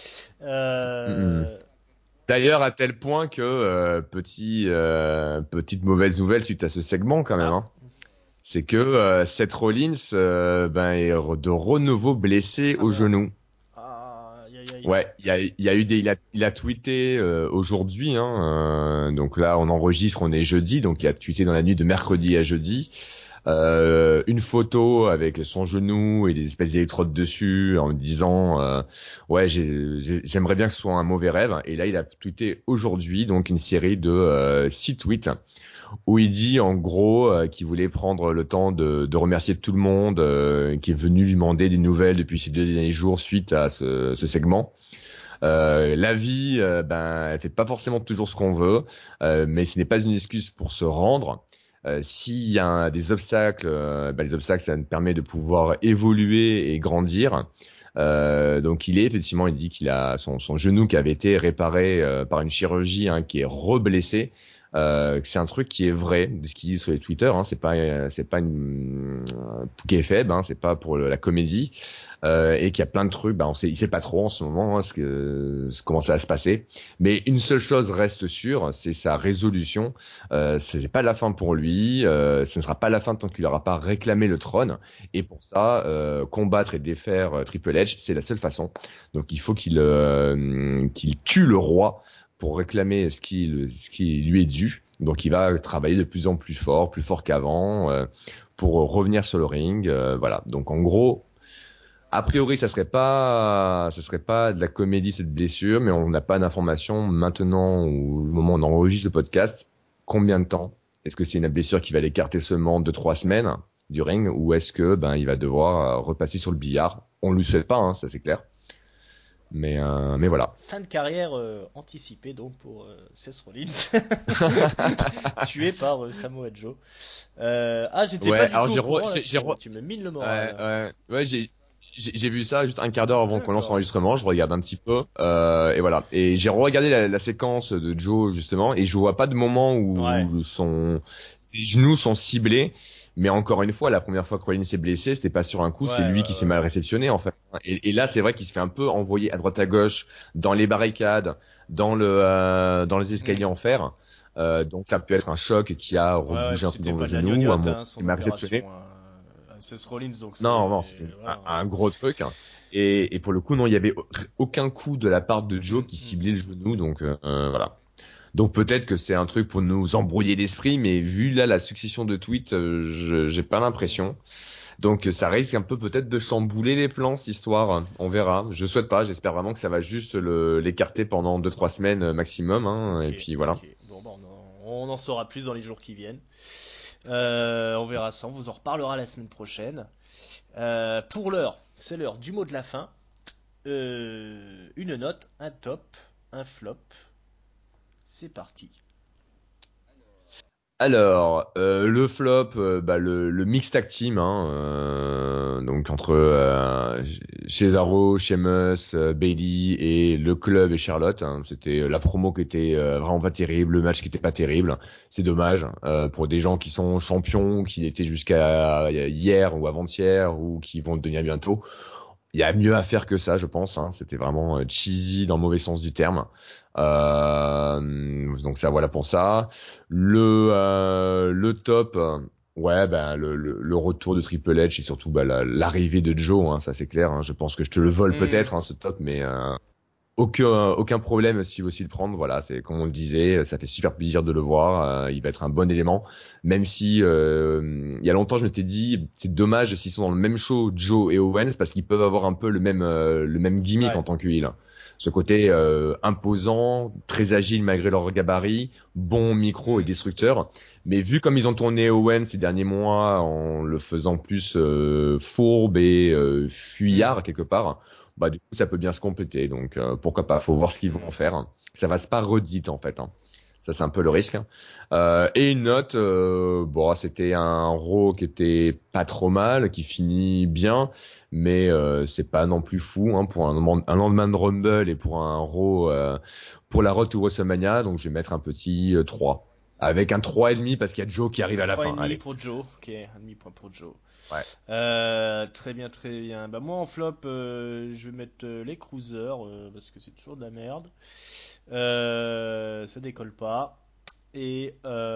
Mm, mm.
Euh,
D'ailleurs à tel point que euh, petit euh, petite mauvaise nouvelle suite à ce segment quand même,
ah,
hein, c'est que euh, Seth Rollins euh, ben, est re- de renouveau blessé
ah
au
merde.
genou.
Ah, aïe aïe aïe.
Ouais, il y a, il y a eu des, il a, il a tweeté euh, aujourd'hui, hein, euh, donc là on enregistre, on est jeudi, donc il a tweeté dans la nuit de mercredi à jeudi, euh, une photo avec son genou et des espèces d'électrodes dessus en disant, euh, ouais, j'ai- j'ai- j'aimerais bien que ce soit un mauvais rêve. Et là il a tweeté aujourd'hui donc une série de euh, six tweets où il dit en gros euh, qu'il voulait prendre le temps de, de remercier tout le monde euh, qui est venu lui demander des nouvelles depuis ces deux derniers jours suite à ce, ce segment. Euh, la vie, euh, ben, elle fait pas forcément toujours ce qu'on veut, euh, mais ce n'est pas une excuse pour se rendre. Euh, S'il y a un- des obstacles, euh, ben, les obstacles, ça nous permet de pouvoir évoluer et grandir. Euh, donc il est effectivement, il dit qu'il a son, son genou qui avait été réparé euh, par une chirurgie, hein, qui est reblessé. Euh, c'est un truc qui est vrai, de ce qu'il dit sur les Twitter. Hein, c'est pas, euh, c'est pas une euh, qui est faible, hein, c'est pas pour le- la comédie euh, et qu'il y a plein de trucs, bah on sait, il sait pas trop en ce moment hein, ce que, ce, comment ça va se passer. Mais une seule chose reste sûre, c'est sa résolution. Euh, c'est pas la fin pour lui, euh, ce ne sera pas la fin tant qu'il n'aura pas réclamé le trône. Et pour ça, euh, combattre et défaire euh, Triple H, c'est la seule façon. Donc il faut qu'il euh, qu'il tue le roi pour réclamer ce qui, ce qui lui est dû. Donc il va travailler de plus en plus fort, plus fort qu'avant, euh, pour revenir sur le ring. Euh, voilà. Donc en gros, a priori, ça serait pas, ça serait pas de la comédie cette blessure, mais on n'a pas d'informations maintenant ou le moment où on enregistre le podcast. Combien de temps? Est-ce que c'est une blessure qui va l'écarter seulement deux trois semaines du ring, ou est-ce que ben il va devoir euh, repasser sur le billard? On lui souhaite pas, hein, ça c'est clair. Mais euh, mais voilà.
Fin de carrière euh, anticipée donc pour euh, Seth Rollins, tué par euh, Samoa Joe. Euh, ah, j'étais pas
Ouais,
du
alors
tout au
j'ai re-
courant là,
j'ai j'ai
tu me,
re-
tu me mines le moral
ouais,
là.
ouais, ouais, j'ai j'ai j'ai vu ça juste un quart d'heure avant qu'on lance
D'accord.
l'enregistrement. Je regarde un petit peu euh, et voilà. Et j'ai regardé la, la séquence de Joe justement et je vois pas de moment
Ouais,
où son ses genoux sont ciblés. Mais encore une fois, la première fois que Rollins s'est blessé, c'était pas sur un coup,
ouais,
c'est
ouais,
lui qui s'est
ouais.
mal réceptionné en fait. Et, et là, c'est vrai qu'il se fait un peu envoyer à droite à gauche dans les barricades, dans le euh, dans les
Hmm.
escaliers en fer. Euh, donc ça peut être un choc qui a
Ouais, ouais,
rebougé
puis
un truc
c'était
dans le
pas de la
genou, un
gnognotte
moment
hein,
qui s'est
son
mal réceptionné.
opération. Hein. Seth Rollins, donc
Non,
c'est
non, c'était un,
voilà.
un gros truc. Hein. Et, et pour le coup, non, il y avait aucun coup de la part de Joe
Mm,
qui
mm.
ciblait le genou, donc euh, voilà. Donc peut-être que c'est un truc pour nous embrouiller l'esprit, mais vu là la succession de tweets, euh, je j'ai pas l'impression. Donc ça risque un peu peut-être de chambouler les plans, cette histoire. On verra. Je souhaite pas. J'espère vraiment que ça va juste le l'écarter pendant deux trois semaines euh, maximum. Hein,
Ok,
et puis voilà.
ok. Bon, bah, on en, on en saura plus dans les jours qui viennent. Euh, on verra ça, on vous en reparlera la semaine prochaine. Euh, pour l'heure, c'est l'heure du mot de la fin. Euh, une note, un top, un flop. C'est parti.
Alors, euh, le flop, euh, bah, le, le mix tag team, hein, euh, donc entre euh, Cesaro, Sheamus, euh, Bayley et le club et Charlotte. Hein, c'était la promo qui était euh, vraiment pas terrible, le match qui était pas terrible. C'est dommage euh, pour des gens qui sont champions, qui l'étaient jusqu'à hier ou avant-hier ou qui vont le devenir bientôt. Il y a mieux à faire que ça, je pense. Hein. C'était vraiment euh, cheesy dans le mauvais sens du terme. Euh, donc ça, voilà pour ça. Le euh, le top, euh, ouais, ben le, le, le retour de Triple H et surtout bah, la- l'arrivée de Joe. Hein, ça c'est clair. Hein. Je pense que je te le vole
Hmm.
peut-être hein, ce top, mais euh, aucun aucun problème si tu veux aussi le prendre. Voilà, c'est comme on le disait, ça fait super plaisir de le voir. Euh, il va être un bon élément, même si euh, il y a longtemps je m'étais dit c'est dommage s'ils sont dans le même show Joe et Owens parce qu'ils peuvent avoir un peu le même euh, le même gimmick
Ouais.
en tant que heel. Ce côté euh, imposant, très agile malgré leur gabarit, bon micro et
Hmm.
destructeur. Mais vu comme ils ont tourné Owens ces derniers mois en le faisant plus euh, fourbe et euh,
Hmm.
fuyard quelque part, bah du coup ça peut bien se compléter. Donc euh, pourquoi pas, faut voir ce qu'ils vont en
Hmm.
faire. Ça va se pas redite en fait. Hein. Ça c'est un peu le risque. Euh, et une note, euh, bon c'était un Raw qui était pas trop mal, qui finit bien, mais euh, c'est pas non plus fou hein, pour un, un lendemain de Rumble et pour un Raw euh, pour la Road to WrestleMania. Donc je vais mettre un petit euh, trois. Avec un trois et demi parce qu'il y a Joe qui arrive
Un
à la
trois
fin.
virgule cinq
Allez.
pour Joe. Ok, un demi point pour Joe.
Ouais.
Euh, très bien, très bien. Bah, moi en flop, euh, je vais mettre euh, les cruisers euh, parce que c'est toujours de la merde. Euh, ça décolle pas. Et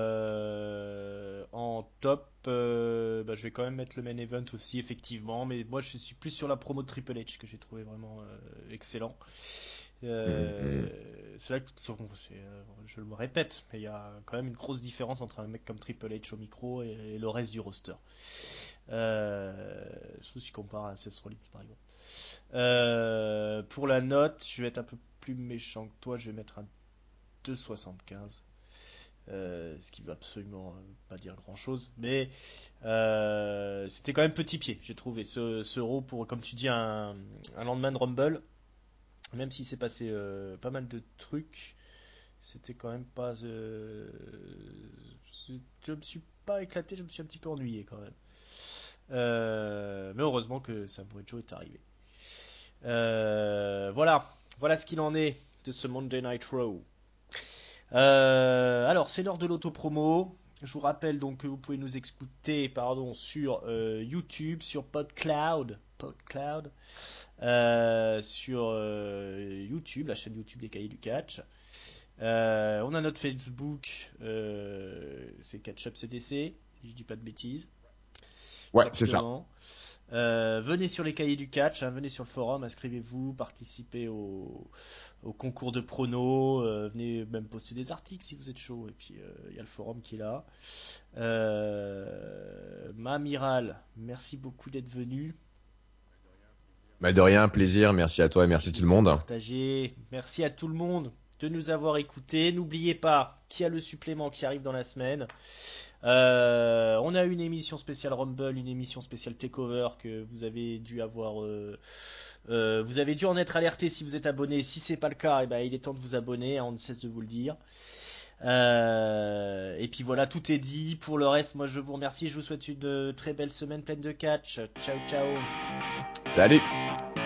euh, en top, euh, bah, je vais quand même mettre le main event aussi, effectivement. Mais moi, je suis plus sur la promo de Triple H que j'ai trouvé vraiment euh, excellent.
Mm,
Euh,
mm.
c'est là que c'est, euh, je me répète, mais il y a quand même une grosse différence entre un mec comme Triple H au micro et, et le reste du roster. Euh, surtout si tu compares à Seth Rollins par exemple. Euh, pour la note, je vais être un peu plus méchant que toi, je vais mettre un deux virgule soixante-quinze. Euh, ce qui veut absolument euh, pas dire grand chose, mais euh, c'était quand même petit pied, j'ai trouvé ce, ce Raw pour, comme tu dis, un, un lendemain de Rumble, même si s'est passé euh, pas mal de trucs, c'était quand même pas. Euh, je me suis pas éclaté, je me suis un petit peu ennuyé quand même. Euh, mais heureusement que Samoa Joe est arrivé. Euh, voilà, voilà ce qu'il en est de ce Monday Night Raw. Euh, alors, c'est l'heure de l'auto-promo. Je vous rappelle donc que vous pouvez nous écouter pardon, sur euh, YouTube, sur PodCloud, PodCloud euh, sur euh, YouTube, la chaîne YouTube des Cahiers du Catch. Euh, on a notre Facebook, euh, c'est Catch-Up C D C, si je dis pas de bêtises.
Ouais, c'est ça.
Exactement. Euh, venez sur les cahiers du catch, hein, venez sur le forum, inscrivez-vous, participez au, au concours de pronos, euh, venez même poster des articles si vous êtes chaud, et puis euh, il y a le forum qui est là. Euh, Ma Amiral, merci beaucoup d'être venu.
Bah de rien, plaisir. Merci à toi et merci tout le
Plaisir
monde.
partagé. Merci à tout le monde de nous avoir écoutés. N'oubliez pas qu'il y a le supplément qui arrive dans la semaine. Euh, on a une émission spéciale Rumble, une émission spéciale Takeover que vous avez dû avoir. Euh, euh, vous avez dû en être alerté si vous êtes abonné. Si c'est pas le cas, eh ben, il est temps de vous abonner. Hein, on ne cesse de vous le dire. Euh, et puis voilà, tout est dit. Pour le reste, moi je vous remercie. Je vous souhaite une très belle semaine pleine de catch. Ciao, ciao.
Salut!